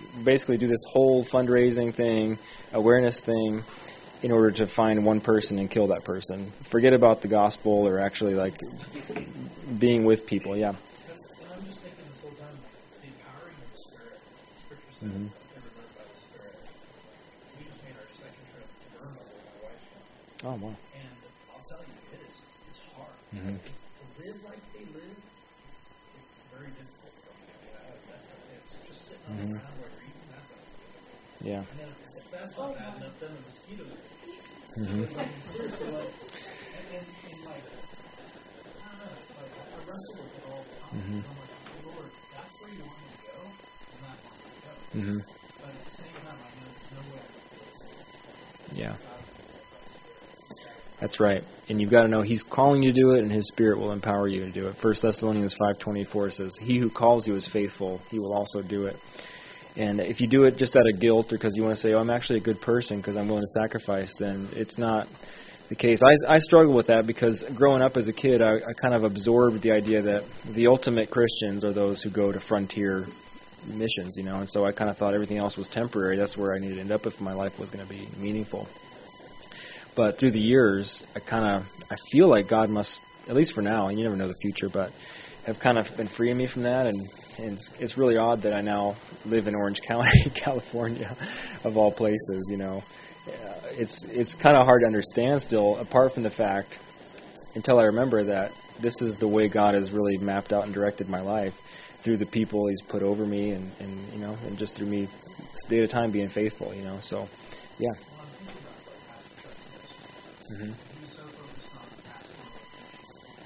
basically do this whole fundraising thing, awareness thing, in order to find one person and kill that person. Forget about the gospel or actually like being with people. Yeah. And I'm just thinking this whole time, it's the empowering of the Spirit. Scripture says, Mhm. "As they were led by the Spirit." We just made our second trip to Burma with my wife's family, Oh wow. and I'll tell you, it's hard. Mhm. To live like they live, it's very difficult for me. I mean, I have messed up hips. Just sitting on the Mhm. ground while you're eating, that's unbelievable. Yeah. And then if that's not bad enough, then the mosquitoes are. Mhm. I mean, seriously, like, and like, I don't know, like, I wrestle with it all the time. Mhm. I'm like, Lord, that's where you want me to go, and that's where I go. Mhm. But at the same time, I know there's no way I can do it. Yeah. God will be led by the Spirit. That's right. And you've got to know He's calling you to do it, and His Spirit will empower you to do it. 1 Thessalonians 5:24 says, "He who calls you is faithful; He will also do it." And if you do it just out of guilt or because you want to say, "Oh, I'm actually a good person because I'm willing to sacrifice," then it's not the case. I struggle with that because growing up as a kid, I kind of absorbed the idea that the ultimate Christians are those who go to frontier missions, and so I kind of thought everything else was temporary. That's where I needed to end up if my life was going to be meaningful. But through the years, I feel like God must, at least for now, and you never know the future, but have kind of been freeing me from that, and it's really odd that I now live in Orange County, California, of all places. It's kind of hard to understand still, apart from the fact, until I remember that this is the way God has really mapped out and directed my life through the people He's put over me, and just through me, day at a time, being faithful. So, yeah. Well, I'm thinking about what Pastor Chuck said. Mm-hmm. He was so focused on pastoral teaching.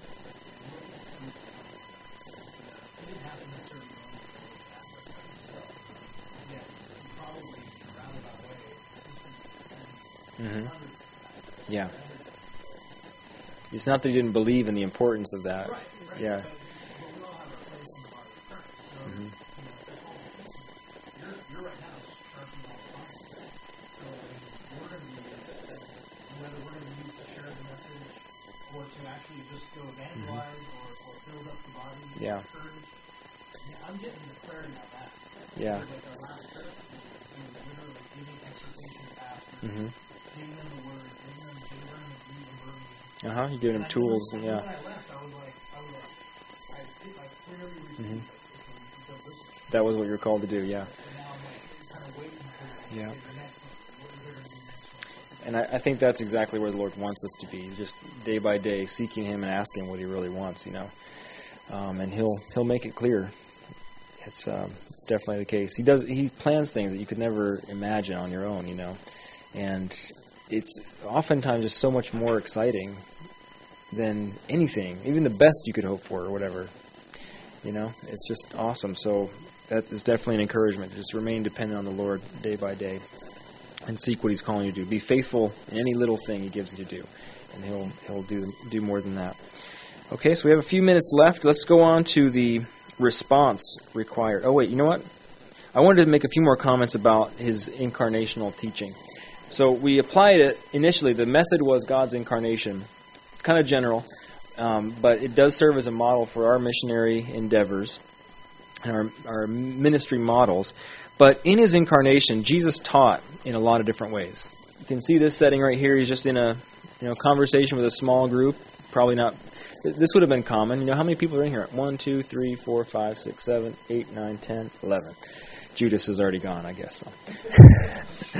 He didn't have to necessarily go into the Catholic by himself. Yet, he probably, in a roundabout way, consistently sent Mm-hmm. hundreds of pastors. Yeah. Hundreds of people. It's not that He didn't believe in the importance of that. Right. Yeah. But we all have our place in the body of Christ. So, Mhm. they're called to teaching. You're right now sharpening all the time. So, we're going to be interested in whether we're going to be used to share the message or to actually just go evangelize or build up the body, Yeah. encourage. I'm getting the clarity on that. Yeah. Like our last trip was literally giving exhortation to pastors, Mm-hmm. giving them the word, giving them the Burmese. You're giving them tools, and When yeah. I left, I was like, I clearly received Mhm. it. Okay, we can build this one. That was what you're called to do, yeah. And now I'm like, kind of waiting for Yeah. the next one. What is there going to be next one? What's it And I think that's exactly where the Lord wants us to be, just day by day, seeking Him and asking what He really wants, and He'll make it clear. It's definitely the case. He plans things that you could never imagine on your own, and it's oftentimes just so much more exciting than anything, even the best you could hope for or whatever. It's just awesome. So that is definitely an encouragement to just remain dependent on the Lord day by day and seek what He's calling you to do. Be faithful in any little thing He gives you to do, and He'll do more than that. Okay, so we have a few minutes left. Let's go on to the response required. Oh, wait, you know what? I wanted to make a few more comments about His incarnational teaching. So we applied it initially. The method was God's incarnation. It's kind of general, but it does serve as a model for our missionary endeavors and our ministry models. But in His incarnation, Jesus taught in a lot of different ways. You can see this setting right here. He's just in a conversation with a small group. Probably not. This would have been common. How many people are in here? 1, 2, 3, 4, 5, 6, 7, 8, 9, 10, 11. Judas is already gone, I guess. So.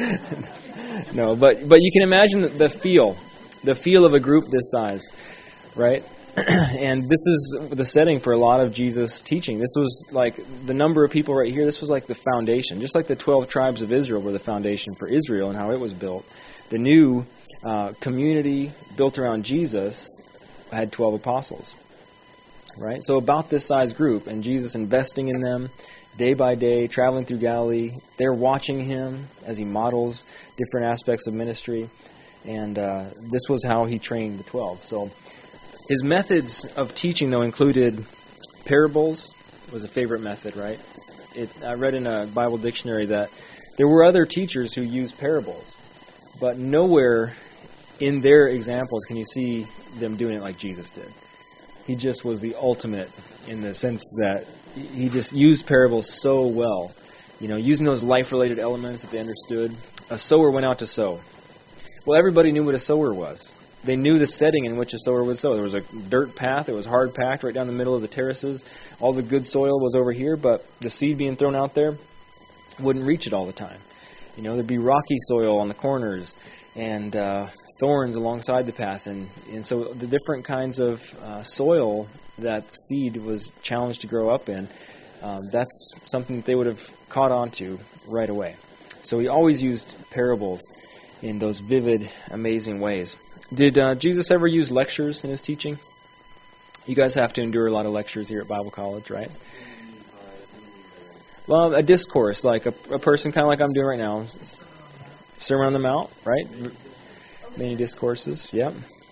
No, but you can imagine the feel of a group this size, right? And this is the setting for a lot of Jesus' teaching. This was like the number of people right here. This was like the foundation, just like the 12 tribes of Israel were the foundation for Israel and how it was built. The new community built around Jesus had 12 apostles, right? So about this size group, and Jesus investing in them day by day, traveling through Galilee. They're watching Him as He models different aspects of ministry, and this was how He trained the 12. So His methods of teaching, though, included parables. Was a favorite method, right? I read in a Bible dictionary that there were other teachers who used parables, but nowhere in their examples can you see them doing it like Jesus did. He just was the ultimate in the sense that He just used parables so well using those life-related elements that they understood. A sower went out to sow. Well, everybody knew what a sower was. They knew the setting in which a sower would sow. There was a dirt path. It was hard packed right down the middle of the terraces. All the good soil was over here, but the seed being thrown out there wouldn't reach it all the time. There'd be rocky soil on the corners and thorns alongside the path. And so the different kinds of soil that the seed was challenged to grow up in, that's something that they would have caught on to right away. So he always used parables in those vivid, amazing ways. Did Jesus ever use lectures in his teaching? You guys have to endure a lot of lectures here at Bible College, right? Well, a discourse, like a person kind of like I'm doing right now. Sermon on the Mount, right? Many discourses, yeah.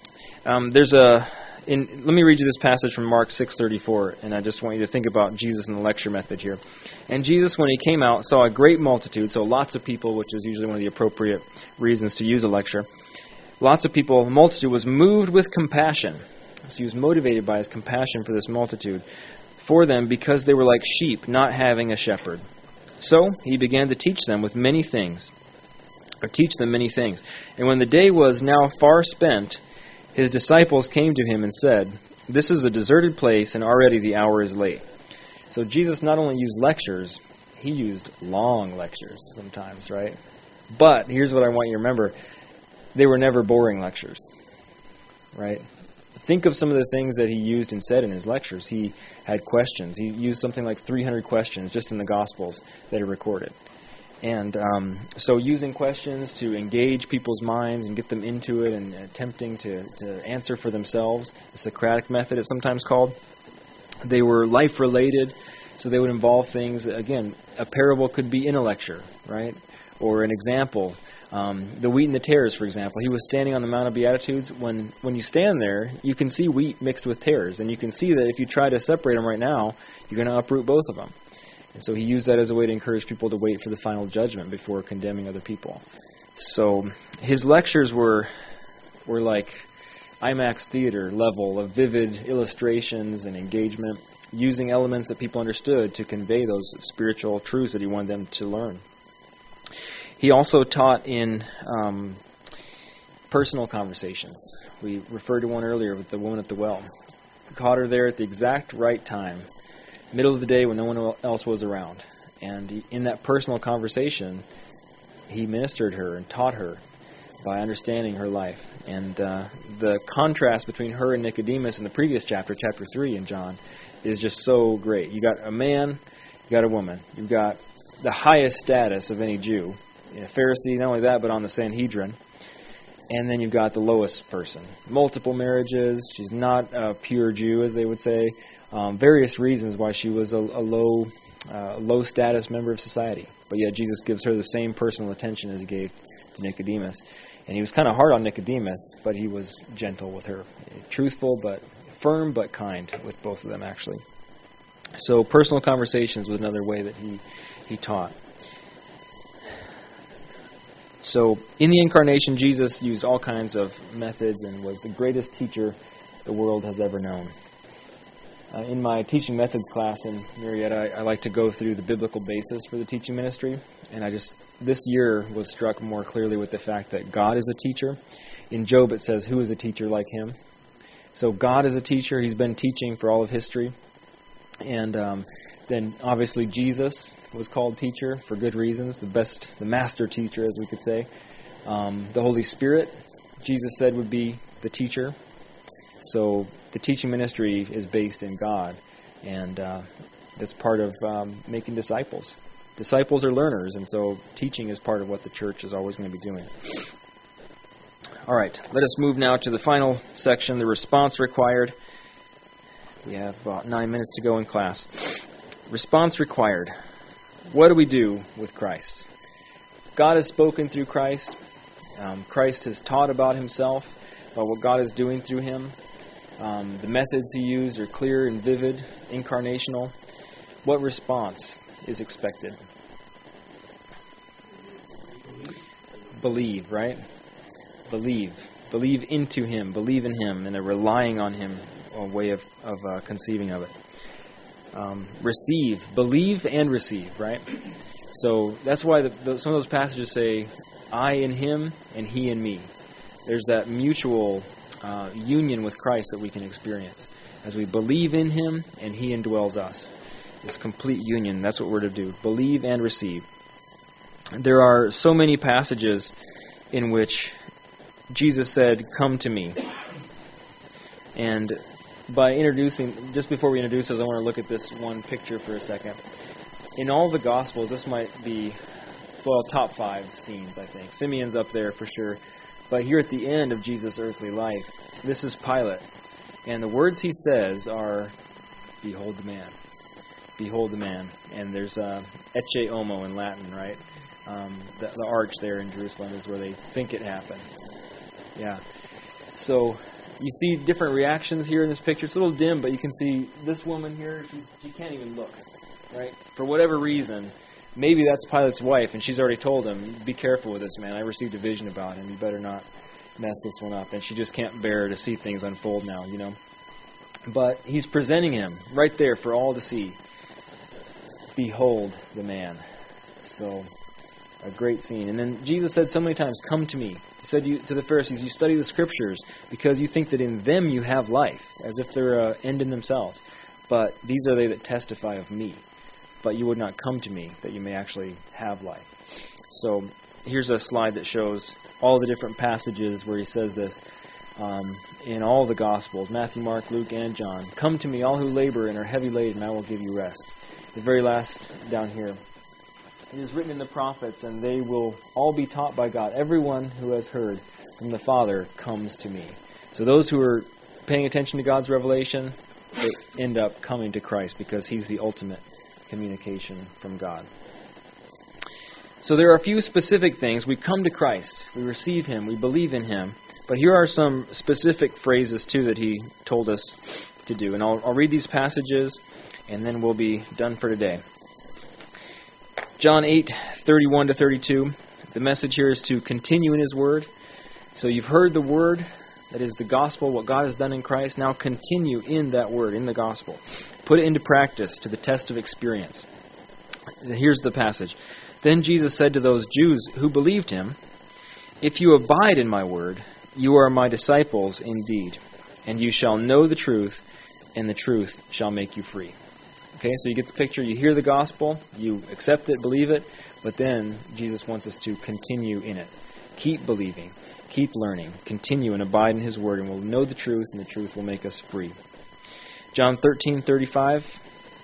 Let me read you this passage from Mark 6:34, and I just want you to think about Jesus and the lecture method here. And Jesus, when he came out, saw a great multitude, so lots of people, which is usually one of the appropriate reasons to use a lecture. Lots of people, the multitude was moved with compassion. So he was motivated by his compassion for this multitude, for them, because they were like sheep, not having a shepherd. So he began to teach them many things. And when the day was now far spent, his disciples came to him and said, "This is a deserted place, and already the hour is late." So Jesus not only used lectures, he used long lectures sometimes, right? But here's what I want you to remember. They were never boring lectures, right? Think of some of the things that he used and said in his lectures. He had questions. He used something like 300 questions just in the Gospels that are recorded. And so using questions to engage people's minds and get them into it and attempting to answer for themselves, the Socratic method it's sometimes called. They were life-related, so they would involve things. Again, a parable could be in a lecture, right? Or an example. The wheat and the tares, for example. He was standing on the Mount of Beatitudes. When you stand there, you can see wheat mixed with tares. And you can see that if you try to separate them right now, you're going to uproot both of them. And so he used that as a way to encourage people to wait for the final judgment before condemning other people. So his lectures were like IMAX theater level of vivid illustrations and engagement, using elements that people understood to convey those spiritual truths that he wanted them to learn. He also taught in personal conversations. We referred to one earlier with the woman at the well. He caught her there at the exact right time, middle of the day when no one else was around. And in that personal conversation, he ministered her and taught her by understanding her life. And the contrast between her and Nicodemus in the previous chapter, chapter 3 in John, is just so great. You got a man, you got a woman. You've got the highest status of any Jew, a Pharisee, not only that, but on the Sanhedrin. And then you've got the lowest person. Multiple marriages. She's not a pure Jew, as they would say. Various reasons why she was a low status member of society. But yet Jesus gives her the same personal attention as he gave to Nicodemus. And he was kind of hard on Nicodemus, but he was gentle with her. Truthful, but firm, but kind with both of them, actually. So personal conversations was another way that he taught. So in the Incarnation, Jesus used all kinds of methods and was the greatest teacher the world has ever known. In my teaching methods class in Marietta, I like to go through the biblical basis for the teaching ministry. And this year was struck more clearly with the fact that God is a teacher. In Job it says, "Who is a teacher like him?" So God is a teacher. He's been teaching for all of history. And then obviously Jesus was called teacher for good reasons, the master teacher, as we could say. The Holy Spirit, Jesus said, would be the teacher. So the teaching ministry is based in God, and that's part of making disciples. Disciples are learners, and so teaching is part of what the church is always going to be doing. All right, let us move now to the final section, the response required. We have about 9 minutes to go in class. Response required. What do we do with Christ? God has spoken through Christ. Christ has taught about himself, about what God is doing through him. The methods he used are clear and vivid, incarnational. What response is expected? Believe, right? Believe. Believe into him. Believe in him, and a relying on him, a way of conceiving of it. Receive. Believe and receive, right? So that's why some of those passages say, I in him and he in me. There's that mutual union with Christ that we can experience. As we believe in him and he indwells us. This complete union, that's what we're to do. Believe and receive. There are so many passages in which Jesus said, come to me. And by introducing, just before we introduce those, I want to look at this one picture for a second. In all the Gospels, this might be, top 5 scenes, I think. Simeon's up there for sure. But here at the end of Jesus' earthly life, this is Pilate. And the words he says are, behold the man. Behold the man. And there's ecce homo in Latin, right? The arch there in Jerusalem is where they think it happened. Yeah. So you see different reactions here in this picture. It's a little dim, but you can see this woman here, she can't even look, right? For whatever reason, maybe that's Pilate's wife, and she's already told him, be careful with this man. I received a vision about him. You better not mess this one up. And she just can't bear to see things unfold now, you know. But he's presenting him right there for all to see. Behold the man. So, a great scene. And then Jesus said so many times, come to me. He said to the Pharisees, you study the Scriptures because you think that in them you have life, as if they're an end in themselves. But these are they that testify of me. But you would not come to me that you may actually have life. So, here's a slide that shows all the different passages where he says this in all the Gospels, Matthew, Mark, Luke, and John. Come to me, all who labor and are heavy laden, and I will give you rest. The very last down here. It is written in the prophets, and they will all be taught by God. Everyone who has heard from the Father comes to me. So those who are paying attention to God's revelation, they end up coming to Christ because he's the ultimate communication from God. So there are a few specific things. We come to Christ. We receive him. We believe in him. But here are some specific phrases, too, that he told us to do. And I'll read these passages, and then we'll be done for today. John 8:31-32. The message here is to continue in his word. So you've heard the word, that is the gospel, what God has done in Christ. Now continue in that word, in the gospel. Put it into practice to the test of experience. Here's the passage. Then Jesus said to those Jews who believed him, if you abide in my word, you are my disciples indeed, and you shall know the truth, and the truth shall make you free. Okay, so you get the picture. You hear the gospel, you accept it, believe it, but then Jesus wants us to continue in it. Keep believing, keep learning, continue and abide in his word, and we'll know the truth, and the truth will make us free. John 13:35.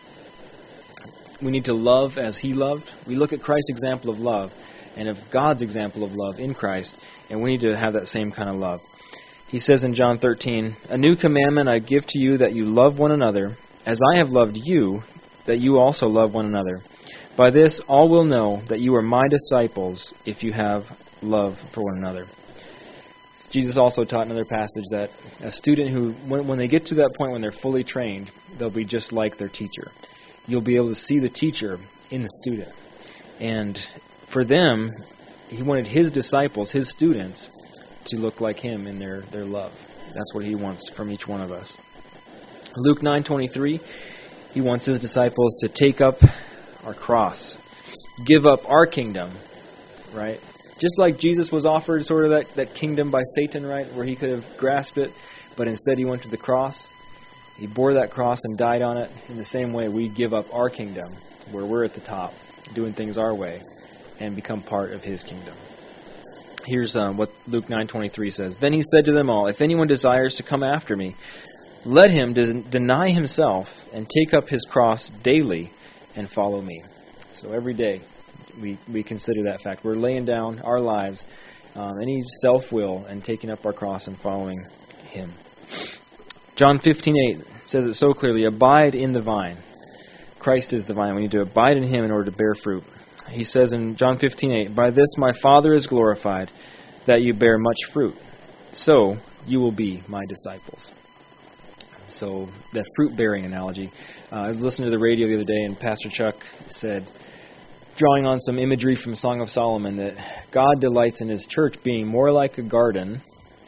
We need to love as he loved. We look at Christ's example of love and of God's example of love in Christ, and we need to have that same kind of love. He says in John 13, a new commandment I give to you, that you love one another, as I have loved you, that you also love one another. By this all will know that you are my disciples, if you have love for one another. Jesus also taught in another passage that a student who, when they get to that point when they're fully trained, they'll be just like their teacher. You'll be able to see the teacher in the student. And for them, he wanted his disciples, his students, to look like him in their love. That's what he wants from each one of us. Luke 9:23, he wants his disciples to take up our cross, give up our kingdom, right? Just like Jesus was offered sort of that kingdom by Satan, right, where he could have grasped it, but instead he went to the cross. He bore that cross and died on it. In the same way, we give up our kingdom, where we're at the top, doing things our way, and become part of his kingdom. Here's what Luke 9:23 says. Then he said to them all, if anyone desires to come after me, let him deny himself and take up his cross daily and follow me. So every day we consider that fact. We're laying down our lives, any self-will, and taking up our cross and following him. John 15:8 says it so clearly, abide in the vine. Christ is the vine. We need to abide in him in order to bear fruit. He says in John 15:8, by this my Father is glorified, that you bear much fruit. So you will be my disciples. So that fruit-bearing analogy. I was listening to the radio the other day, and Pastor Chuck said, drawing on some imagery from Song of Solomon, that God delights in his church being more like a garden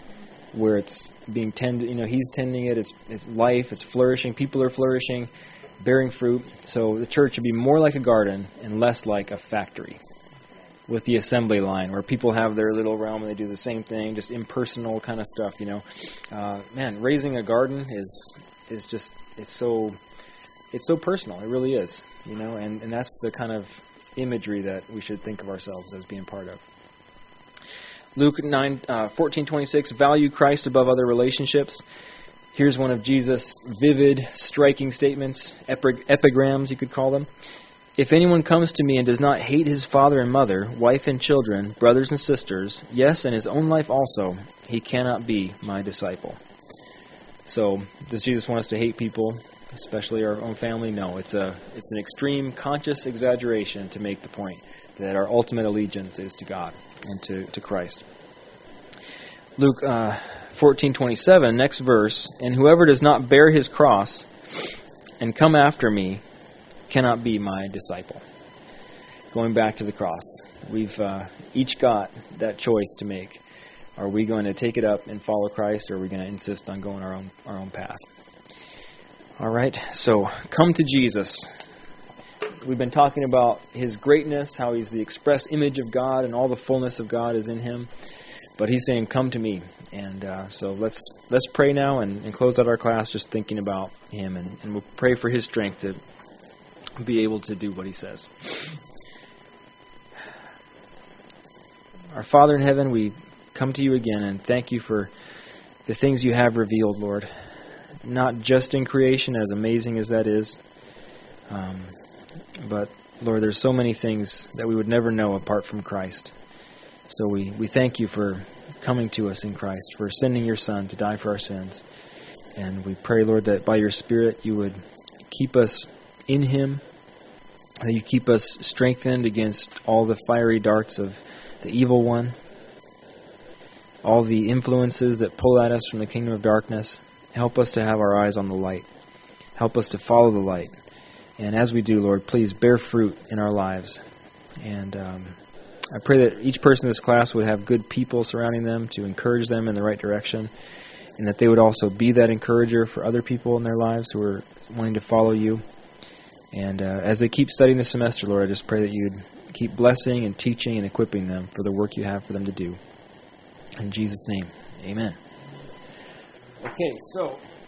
where it's being tended. He's tending it. It's life. It's flourishing. People are flourishing, bearing fruit. So the church should be more like a garden and less like a factory, with the assembly line where people have their little realm and they do the same thing, just impersonal kind of stuff. Man, raising a garden is just it's so personal. It really is. And that's the kind of imagery that we should think of ourselves as being part of. Luke 14:26, value Christ above other relationships. Here's one of Jesus' vivid, striking statements, epigrams you could call them. If anyone comes to me and does not hate his father and mother, wife and children, brothers and sisters, yes, and his own life also, he cannot be my disciple. So, does Jesus want us to hate people, especially our own family? No, it's an extreme conscious exaggeration to make the point that our ultimate allegiance is to God and to Christ. Luke 14:27, next verse, and whoever does not bear his cross and come after me cannot be my disciple. Going back to the cross, we've each got that choice to make. Are we going to take it up and follow Christ, or are we going to insist on going our own path? All right, so come to Jesus. We've been talking about His greatness, how He's the express image of God, and all the fullness of God is in Him. But He's saying, "Come to me." And so let's pray now and close out our class just thinking about Him, and we'll pray for His strength to be able to do what He says. Our Father in heaven, we come to You again and thank You for the things You have revealed, Lord. Not just in creation, as amazing as that is, but, Lord, there's so many things that we would never know apart from Christ. So we thank You for coming to us in Christ, for sending Your Son to die for our sins. And we pray, Lord, that by Your Spirit You would keep us in Him, that You keep us strengthened against all the fiery darts of the evil one, all the influences that pull at us from the kingdom of darkness. Help us to have our eyes on the light. Help us to follow the light. And as we do, Lord, please bear fruit in our lives. And I pray that each person in this class would have good people surrounding them to encourage them in the right direction, and that they would also be that encourager for other people in their lives who are wanting to follow You. And as they keep studying this semester, Lord, I just pray that You'd keep blessing and teaching and equipping them for the work You have for them to do. In Jesus' name, amen. Okay, so